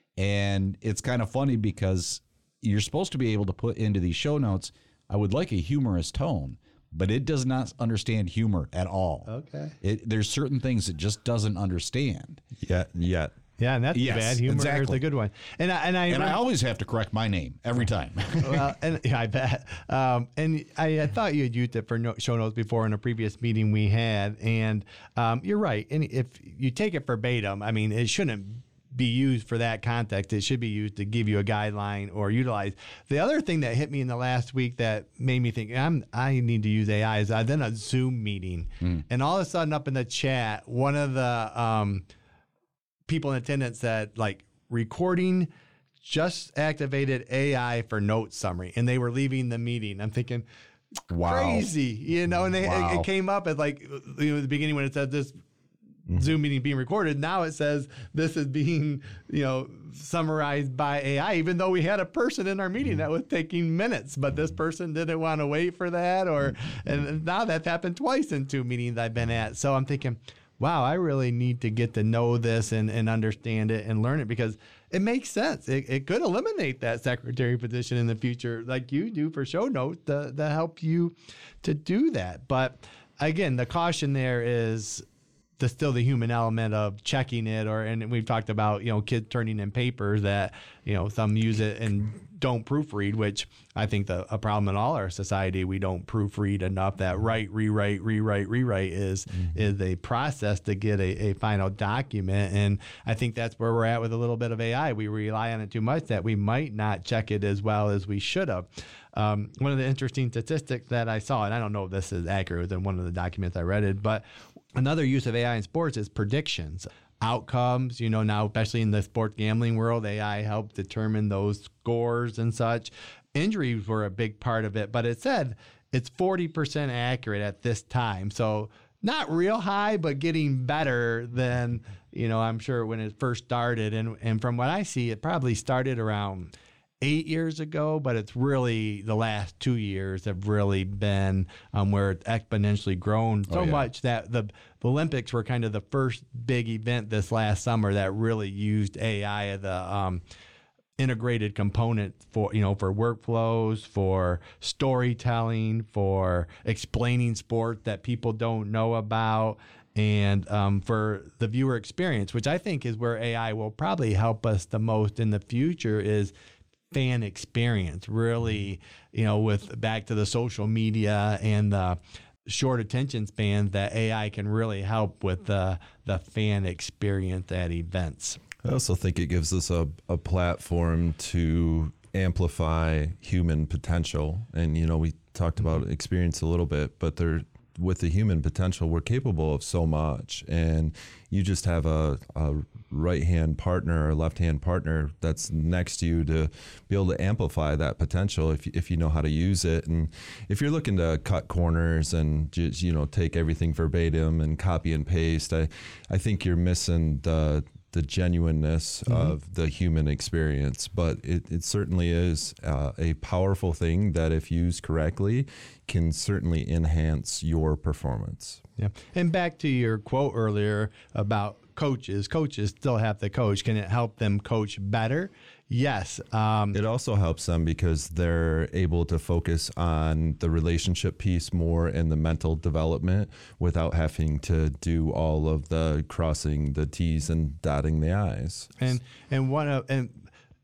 And it's kind of funny because you're supposed to be able to put into these show notes, I would like a humorous tone, but it does not understand humor at all. Okay. It, there's certain things it just doesn't understand. Yet, yet. Yeah, and that's yes, bad. Humor exactly. is a good one. And I, and I and I always have to correct my name every time. well, and yeah, I bet. Um, and I, I thought you had used it for no, show notes before in a previous meeting we had. And um, you're right. And if you take it verbatim, I mean, it shouldn't be used for that context. It should be used to give you a guideline or utilize. The other thing that hit me in the last week that made me think I'm I need to use A I is I then a Zoom meeting, mm. and all of a sudden up in the chat, one of the um, people in attendance said, like, recording just activated A I for note summary, and they were leaving the meeting. I'm thinking, wow, crazy, you know. And they, wow. it, it came up at like you know, the beginning when it said this mm-hmm. Zoom meeting being recorded. Now it says this is being, you know, summarized by A I, even though we had a person in our meeting that was taking minutes, but this person didn't want to wait for that, or and now that's happened twice in two meetings I've been at. So I'm thinking, wow, I really need to get to know this and, and understand it and learn it, because it makes sense. It, it could eliminate that secretary position in the future, like you do for show notes, to, to help you to do that. But again, the caution there is the still the human element of checking it, or and we've talked about, you know, kids turning in papers that, you know, some use it and don't proofread, which I think the a problem in all our society. We don't proofread enough. That write, rewrite, rewrite, rewrite is mm-hmm. is a process to get a, a final document, and I think that's where we're at with a little bit of A I. We rely on it too much that we might not check it as well as we should have. Um, one of the interesting statistics that I saw, and I don't know if this is accurate in one of the documents I read it, but another use of A I in sports is predictions. Outcomes, you know, now, especially in the sports gambling world, A I helped determine those scores and such. Injuries were a big part of it, but it said it's forty percent accurate at this time. So not real high, but getting better than, you know, I'm sure when it first started. And, and from what I see, it probably started around eight years ago, but it's really the last two years have really been um, where it's exponentially grown so oh, yeah. much that the, the Olympics were kind of the first big event this last summer that really used A I as a um, integrated component for, you know, for workflows, for storytelling, for explaining sport that people don't know about, and um, for the viewer experience, which I think is where A I will probably help us the most in the future, is fan experience. Really, you know, with back to the social media and the short attention spans, that A I can really help with the the fan experience at events. I also think it gives us a, a platform to amplify human potential. And, you know, we talked about experience a little bit, but there, with the human potential, we're capable of so much. And you just have a, a right-hand partner or left-hand partner that's next to you to be able to amplify that potential if, if you know how to use it. And if you're looking to cut corners and just, you know, take everything verbatim and copy and paste, I, I think you're missing the the genuineness mm-hmm. of the human experience. But it, it certainly is uh, a powerful thing that, if used correctly, can certainly enhance your performance. Yeah. And back to your quote earlier about coaches, coaches still have to coach. Can it help them coach better? Yes. Um, it also helps them because they're able to focus on the relationship piece more and the mental development without having to do all of the crossing the T's and dotting the I's. And and one of and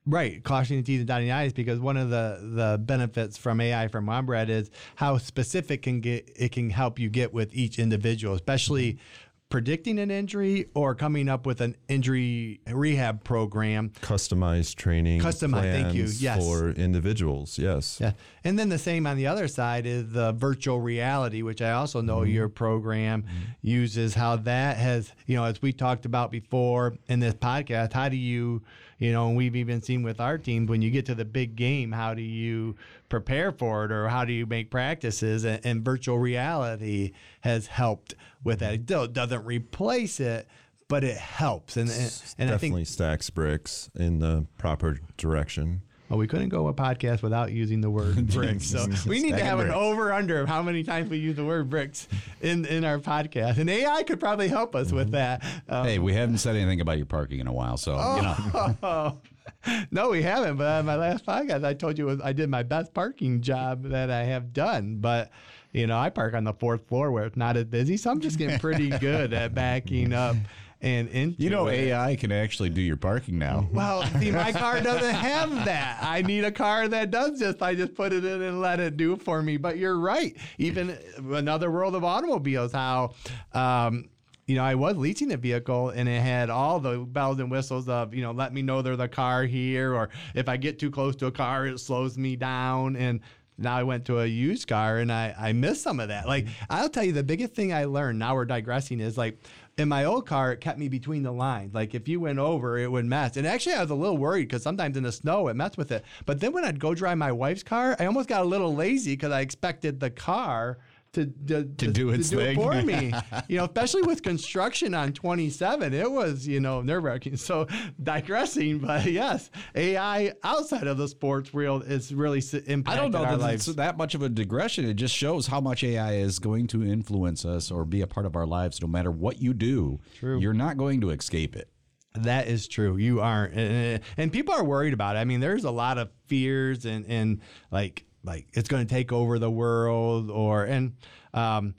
Right, crossing the T's and dotting the I's, because one of the, the benefits from A I from OneBread is how specific can get it can help you get with each individual, especially predicting an injury or coming up with an injury rehab program. Customized training Customized, thank you, plans yes. for individuals, yes. Yeah. And then the same on the other side is the virtual reality, which I also know mm-hmm. your program mm-hmm. uses, how that has, you know, as we talked about before in this podcast, how do you, you know, and we've even seen with our teams, when you get to the big game, how do you prepare for it, or how do you make practices? And, and virtual reality has helped with that. It still doesn't replace it, but it helps. And, and, and definitely I think stacks bricks in the proper direction. Well, we couldn't go a podcast without using the word bricks. So we need to have an over-under of how many times we use the word bricks in, in our podcast. And A I could probably help us mm-hmm. with that. Um, hey, we haven't said anything about your parking in a while, so, oh, you know. No, we haven't. But on my last podcast, I told you was, I did my best parking job that I have done. But, you know, I park on the fourth floor where it's not as busy. So I'm just getting pretty good at backing up. And into you know, it. A I can actually do your parking now. Well, see, my car doesn't have that. I need a car that does this. I just put it in and let it do it for me. But you're right. Even another world of automobiles, how, um, you know, I was leasing a vehicle and it had all the bells and whistles of, you know, let me know there's a car here, or if I get too close to a car, it slows me down. And now I went to a used car and I, I missed some of that. Like, I'll tell you, the biggest thing I learned, now we're digressing, is like, in my old car, it kept me between the lines. Like, if you went over, it would mess. And actually, I was a little worried because sometimes in the snow, it messed with it. But then when I'd go drive my wife's car, I almost got a little lazy because I expected the car to, to, to, to do its to do thing. it for me. You know, especially with construction on twenty-seven, it was, you know, nerve-wracking. So digressing, but yes, A I outside of the sports world is really impacted I don't know our that lives. it's that much of a digression. It just shows how much A I is going to influence us or be a part of our lives no matter what you do. True. You're not going to escape it. That is true. You aren't. And, and people are worried about it. I mean, there's a lot of fears and, and like, like it's going to take over the world, or, and, um,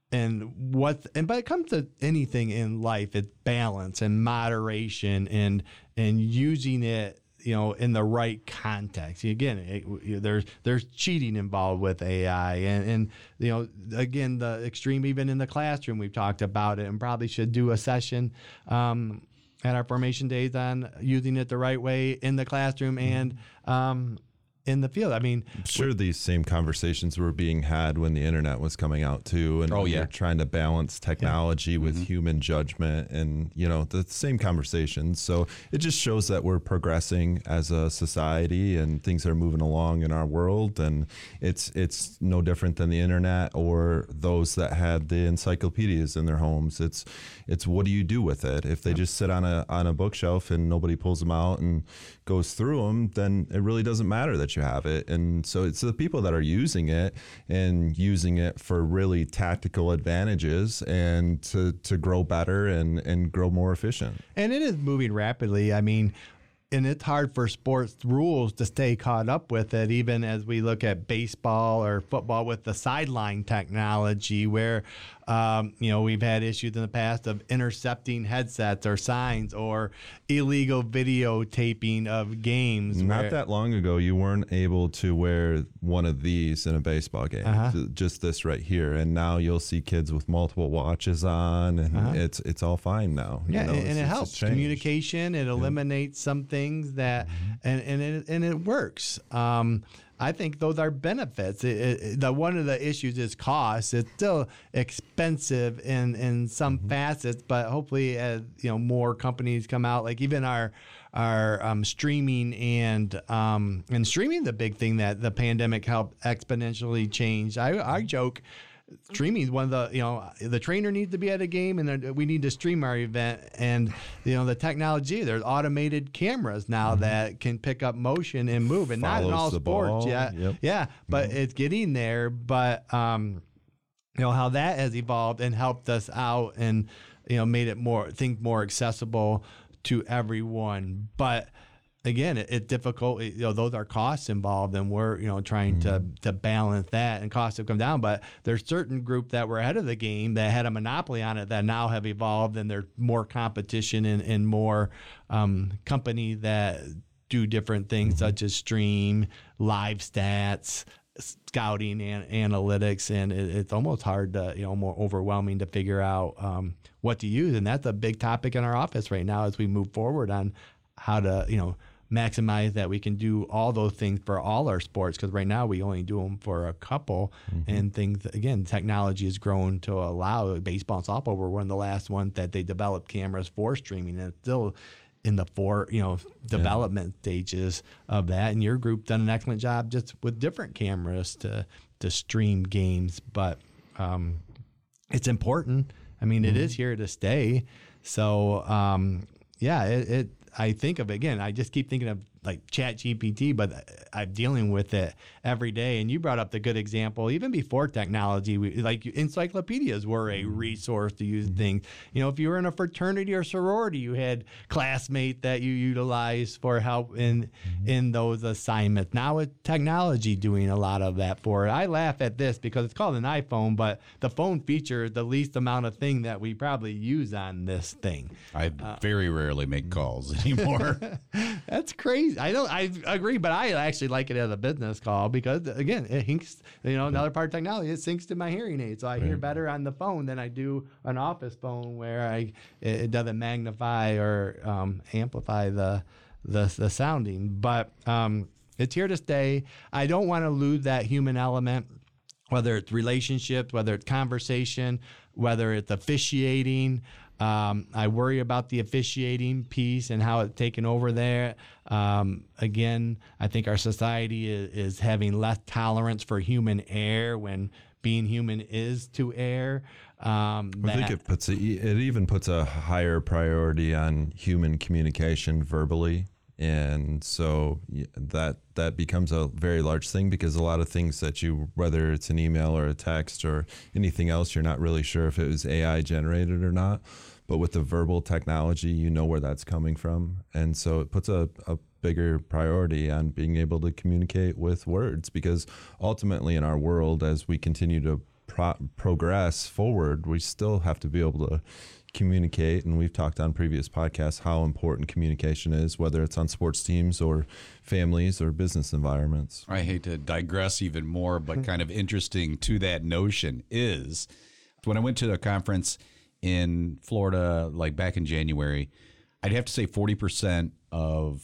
and what, and, but it comes to anything in life, it's balance and moderation and, and using it, you know, in the right context. Again, it, there's, there's cheating involved with A I and, and, you know, again, the extreme, even in the classroom, we've talked about it and probably should do a session, um, at our formation days on using it the right way in the classroom and, um, in the field. I mean, I'm sure we, these same conversations were being had when the internet was coming out too, and oh, yeah. you're trying to balance technology yeah. with mm-hmm. human judgment, and you know the same conversations. So it just shows that we're progressing as a society, and things are moving along in our world, and it's it's no different than the internet or those that had the encyclopedias in their homes. It's it's what do you do with it? If they yeah. just sit on a on a bookshelf and nobody pulls them out and goes through them, then it really doesn't matter that you have it. And so it's the people that are using it and using it for really tactical advantages and to, to grow better and, and grow more efficient. And it is moving rapidly. I mean, and it's hard for sports rules to stay caught up with it, even as we look at baseball or football with the sideline technology where, um, you know, we've had issues in the past of intercepting headsets or signs or illegal videotaping of games. Not where, that long ago, you weren't able to wear one of these in a baseball game, uh-huh. just this right here. And now you'll see kids with multiple watches on, and uh-huh. it's it's all fine now. Yeah, you know, and, and it helps communication. It eliminates yeah. some things that, mm-hmm. and and it, and it works. Um, I think those are benefits. It, it, the one of the issues is cost. It's still expensive in in some mm-hmm. facets, but hopefully, as you know, more companies come out, like even our our um, streaming and um, and streaming, the big thing that the pandemic helped exponentially change. I, I joke. Streaming is one of the, you know, the trainer needs to be at a game and we need to stream our event. And, you know, the technology, there's automated cameras now mm-hmm. that can pick up motion and move. And Follows not in all the sports ball. yet. Yep. Yeah, but mm-hmm. it's getting there. But, um, you know, how that has evolved and helped us out and, you know, made it more, things more accessible to everyone. But, again, it, it's difficult. It, you know, those are costs involved, and we're you know trying mm-hmm. to to balance that, and costs have come down. But there's certain group that were ahead of the game that had a monopoly on it that now have evolved, and there's more competition and, and more um, company that do different things mm-hmm. such as stream, live stats, scouting, and analytics, and it, it's almost hard to, you know, more overwhelming to figure out um, what to use. And that's a big topic in our office right now as we move forward on how to, you know, maximize that we can do all those things for all our sports, because right now we only do them for a couple. Mm-hmm. And things, again, technology has grown to allow baseball and softball were one of the last ones that they developed cameras for streaming, and it's still in the four, you know, development yeah. stages of that. And your group done an excellent job just with different cameras to to stream games. But um, it's important. I mean, mm-hmm. it is here to stay. So um, yeah, it, it. I think of, again, I just keep thinking of like Chat G P T, but I'm dealing with it every day. And you brought up the good example, even before technology, we, like encyclopedias were a resource to use things. You know, if you were in a fraternity or sorority, you had classmates that you utilized for help in mm-hmm. in those assignments. Now with technology doing a lot of that for it. I laugh at this because it's called an iPhone, but the phone feature is the least amount of thing that we probably use on this thing. I uh, very rarely make calls anymore. That's crazy. I don't. I agree, but I actually like it as a business call because, again, it hinks. You know, another part of technology, it syncs to my hearing aid, so I hear better on the phone than I do an office phone where I it, it doesn't magnify or um, amplify the the the sounding. But um, it's here to stay. I don't want to lose that human element, whether it's relationships, whether it's conversation, whether it's officiating. Um, I worry about the officiating piece and how it's taken over there. Um, again, I think our society is, is having less tolerance for human error when being human is to err. Um, I think it puts a, it even puts a higher priority on human communication verbally. And so that that becomes a very large thing, because a lot of things that you, whether it's an email or a text or anything else, you're not really sure if it was A I generated or not. But with the verbal technology, you know where that's coming from. And so it puts a, a bigger priority on being able to communicate with words, because ultimately in our world, as we continue to pro- progress forward, we still have to be able to communicate. And we've talked on previous podcasts how important communication is, whether it's on sports teams or families or business environments. I hate to digress even more, but kind of interesting to that notion is when I went to a conference in Florida, like back in January, I'd have to say forty percent of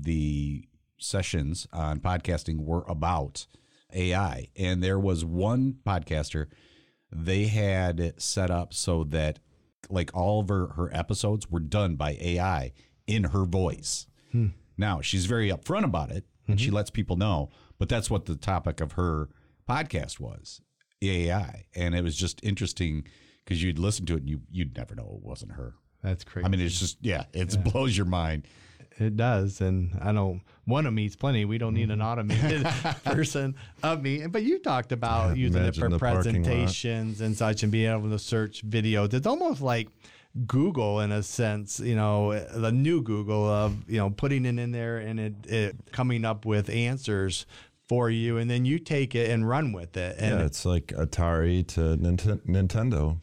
the sessions on podcasting were about A I. And there was one podcaster, they had it set up so that like all of her, her episodes were done by A I in her voice. Hmm. Now, she's very upfront about it, and mm-hmm. she lets people know, but that's what the topic of her podcast was, A I. And it was just interesting because you'd listen to it and you, you'd never know it wasn't her. That's crazy. I mean, it's just, yeah, it yeah. blows your mind. It does. And I don't, one of me's plenty. We don't need an automated person of me. But you talked about yeah, using it for presentations and such and being able to search videos. It's almost like Google in a sense, you know, the new Google of, you know, putting it in there and it, it coming up with answers for you, and then you take it and run with it. And yeah, it's like Atari to Nint- Nintendo.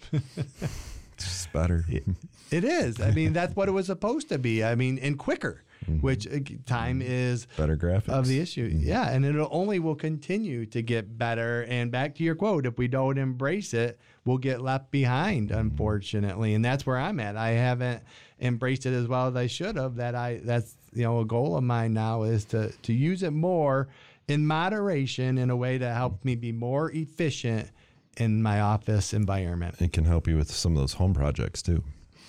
It's just better. It, it is. I mean, that's what it was supposed to be. I mean, and quicker, mm-hmm. which uh, time is better graphics of the issue. Mm-hmm. Yeah, and it only will continue to get better. And back to your quote, if we don't embrace it, we'll get left behind, unfortunately. And that's where I'm at. I haven't embraced it as well as I should have. That I that's you know a goal of mine now is to to use it more in moderation, in a way to help me be more efficient in my office environment. It can help you with some of those home projects too.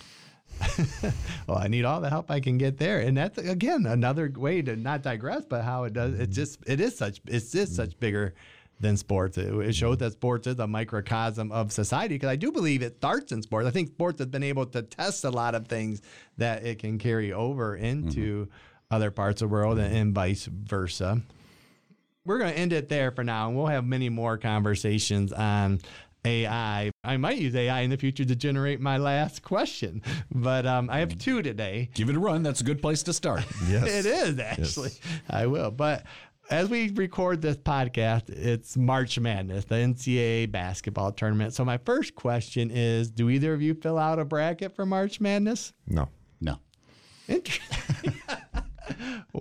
Well, I need all the help I can get there, and that's again another way to not digress, but how it does. It's just it is such it's just such bigger than sports. It, it shows that sports is a microcosm of society, because I do believe it starts in sports. I think sports has been able to test a lot of things that it can carry over into mm-hmm. other parts of the world, and, and vice versa. We're going to end it there for now, and we'll have many more conversations on A I. I might use A I in the future to generate my last question, but um, I have two today. Give it a run. That's a good place to start. Yes. It is, actually. Yes. I will. But as we record this podcast, it's March Madness, the N C double A basketball tournament. So my first question is, do either of you fill out a bracket for March Madness? No. No. Interesting.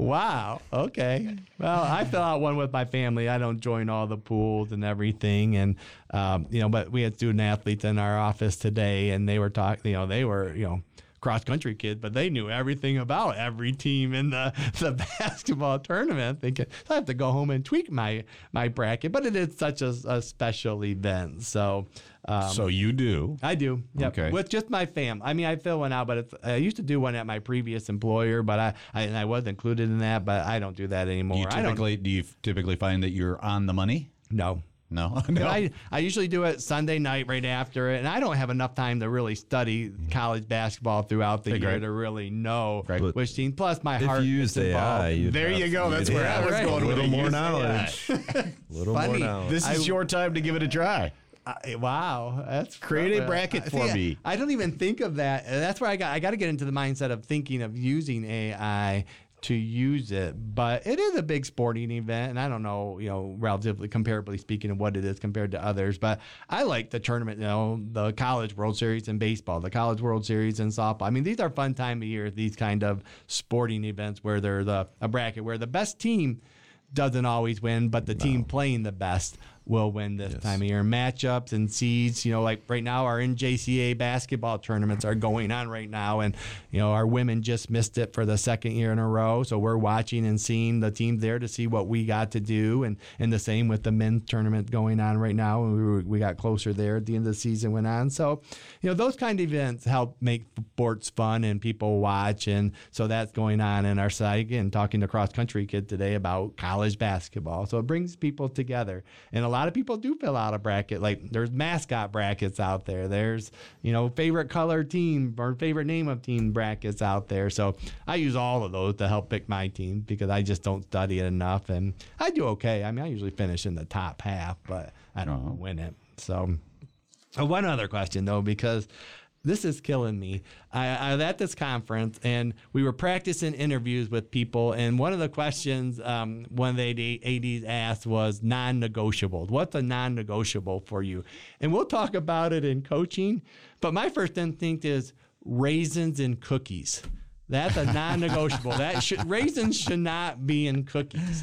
Wow. Okay. Well, I fill out one with my family. I don't join all the pools and everything. And, um, you know, but we had student athletes in our office today, and they were talking, you know, they were, you know, cross country kids, but they knew everything about every team in the, the basketball tournament. Thinking, so I have to go home and tweak my, my bracket, but it is such a, a special event. So, um, so you do? I do. Yep. Okay. With just my fam. I mean, I fill one out, but it's, I used to do one at my previous employer, but I, I, and I was included in that, but I don't do that anymore. Do you I don't, typically, do you typically find that you're on the money? No. No, no. no. I, I usually do it Sunday night right after it, and I don't have enough time to really study college basketball throughout the Hey, year Greg. to really know Greg. which team. Plus, my If heart you is used A I, involved. you'd There have you to- go. That's you'd where I have was right. going a with little it. more Use knowledge. A little Funny. more knowledge. This is I- your time to give it a try. I, wow, that's Create a uh, bracket I- for see, me. I don't even think of that. That's where I got. I got to get into the mindset of thinking of using A I to use it. But it is a big sporting event, and I don't know, you know, relatively comparably speaking, of what it is compared to others. But I like the tournament, you know, the College World Series in baseball, the College World Series in softball. I mean, these are fun time of year. These kind of sporting events where there's a, a bracket where the best team doesn't always win, but the team playing the best will win this Yes. time of year. Matchups and seeds, you know, like right now our N J C A basketball tournaments are going on right now, and you know our women just missed it for the second year in a row, so we're watching and seeing the teams there to see what we got to do, and and the same with the men's tournament going on right now, and we were, we got closer there at the end of the season went on. So you know those kind of events help make sports fun and people watch, and so that's going on in our side. Again, talking to cross country kid today about college basketball, so it brings people together. And a lot of people do fill out a bracket. Like there's mascot brackets out there. There's, you know, favorite color team or favorite name of team brackets out there. So I use all of those to help pick my team because I just don't study it enough. And I do okay. I mean, I usually finish in the top half, but I don't Uh-huh. win it. So uh, one other question though, because this is killing me. I, I was at this conference and we were practicing interviews with people. And one of the questions um, one of the A Ds asked was non-negotiable. What's a non-negotiable for you? And we'll talk about it in coaching. But my first instinct is raisins and cookies. That's a non-negotiable. That should, raisins should not be in cookies.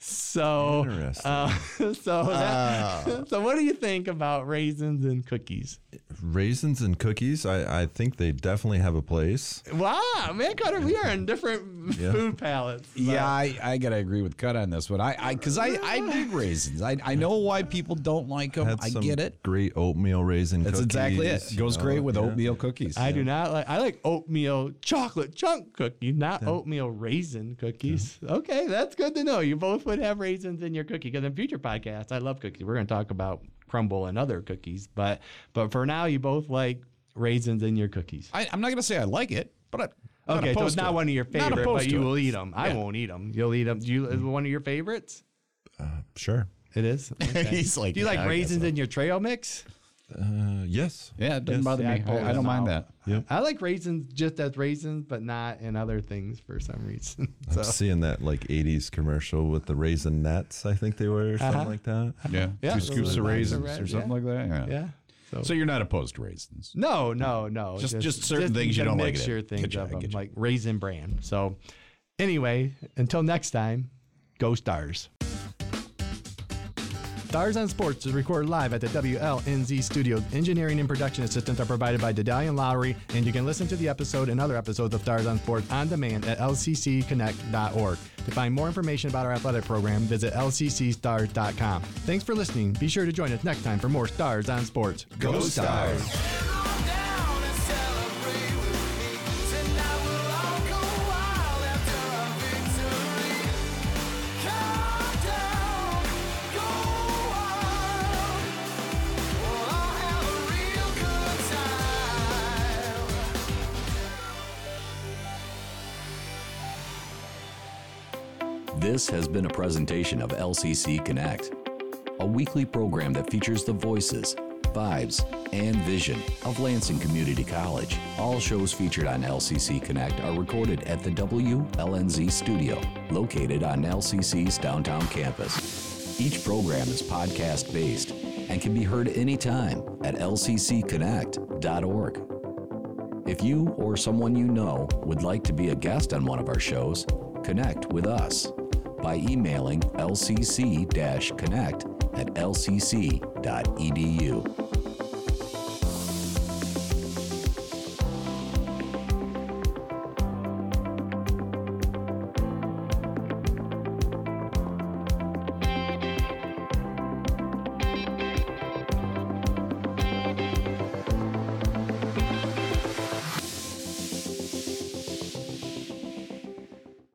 So, Interesting. uh, so, that, so what do you think about raisins and cookies? Raisins and cookies, I, I think they definitely have a place. Wow, man, Cutter, we are in different Yeah. food palettes. Yeah, I, I gotta agree with Cut on this one. I, I, cause I, I dig raisins. I, I know why people don't like them. Had I some get it. Great oatmeal raisin That's cookies. exactly it. you Goes know, great with yeah. oatmeal cookies. I do not like. I like oatmeal chocolate chunk cookie, not oatmeal raisin cookies. Okay, that's good to know. You both would have raisins in your cookie. Because in future podcasts, I love cookies. We're going to talk about crumble and other cookies, but but for now, you both like raisins in your cookies. I, I'm not gonna say I like it, but I, I'm not Okay, so opposed it's to not it. one of your Not favorites, opposed but to you it. will eat them. I Yeah. won't eat them. You'll eat them. Do you, is it one of your favorites? Sure. It is. Okay. He's like, do you yeah, like I guess raisins so. in your trail mix? Uh, yes. Yeah, it doesn't Yes. bother Yeah, me. I pulled I, I don't them mind out. that. Yep. I like raisins just as raisins, but not in other things for some reason. So, I'm seeing that like eighties commercial with the raisin nets, I think they were, or something Uh-huh. like that. Yeah, Yeah, two those scoops are of nice. raisins Red, or something yeah. like that. Yeah. yeah. So, So you're not opposed to raisins. no, no, no. Just- just certain things you don't like it. Mixture Get things you, of I them, get you. like Raisin Bran. So, anyway, until next time, go Stars. Stars on Sports is recorded live at the W L N Z studios. Engineering and production assistance are provided by Dedalian Lowry, and you can listen to the episode and other episodes of Stars on Sports on demand at L C C connect dot org. To find more information about our athletic program, visit L C C stars dot com. Thanks for listening. Be sure to join us next time for more Stars on Sports. Go Stars. This has been a presentation of L C C Connect, a weekly program that features the voices, vibes, and vision of Lansing Community College. All shows featured on L C C Connect are recorded at the W L N Z studio, located on L C C's downtown campus. Each program is podcast-based and can be heard anytime at L C C connect dot org. If you or someone you know would like to be a guest on one of our shows, Connect with us by emailing l c c dash connect at l c c dot e d u.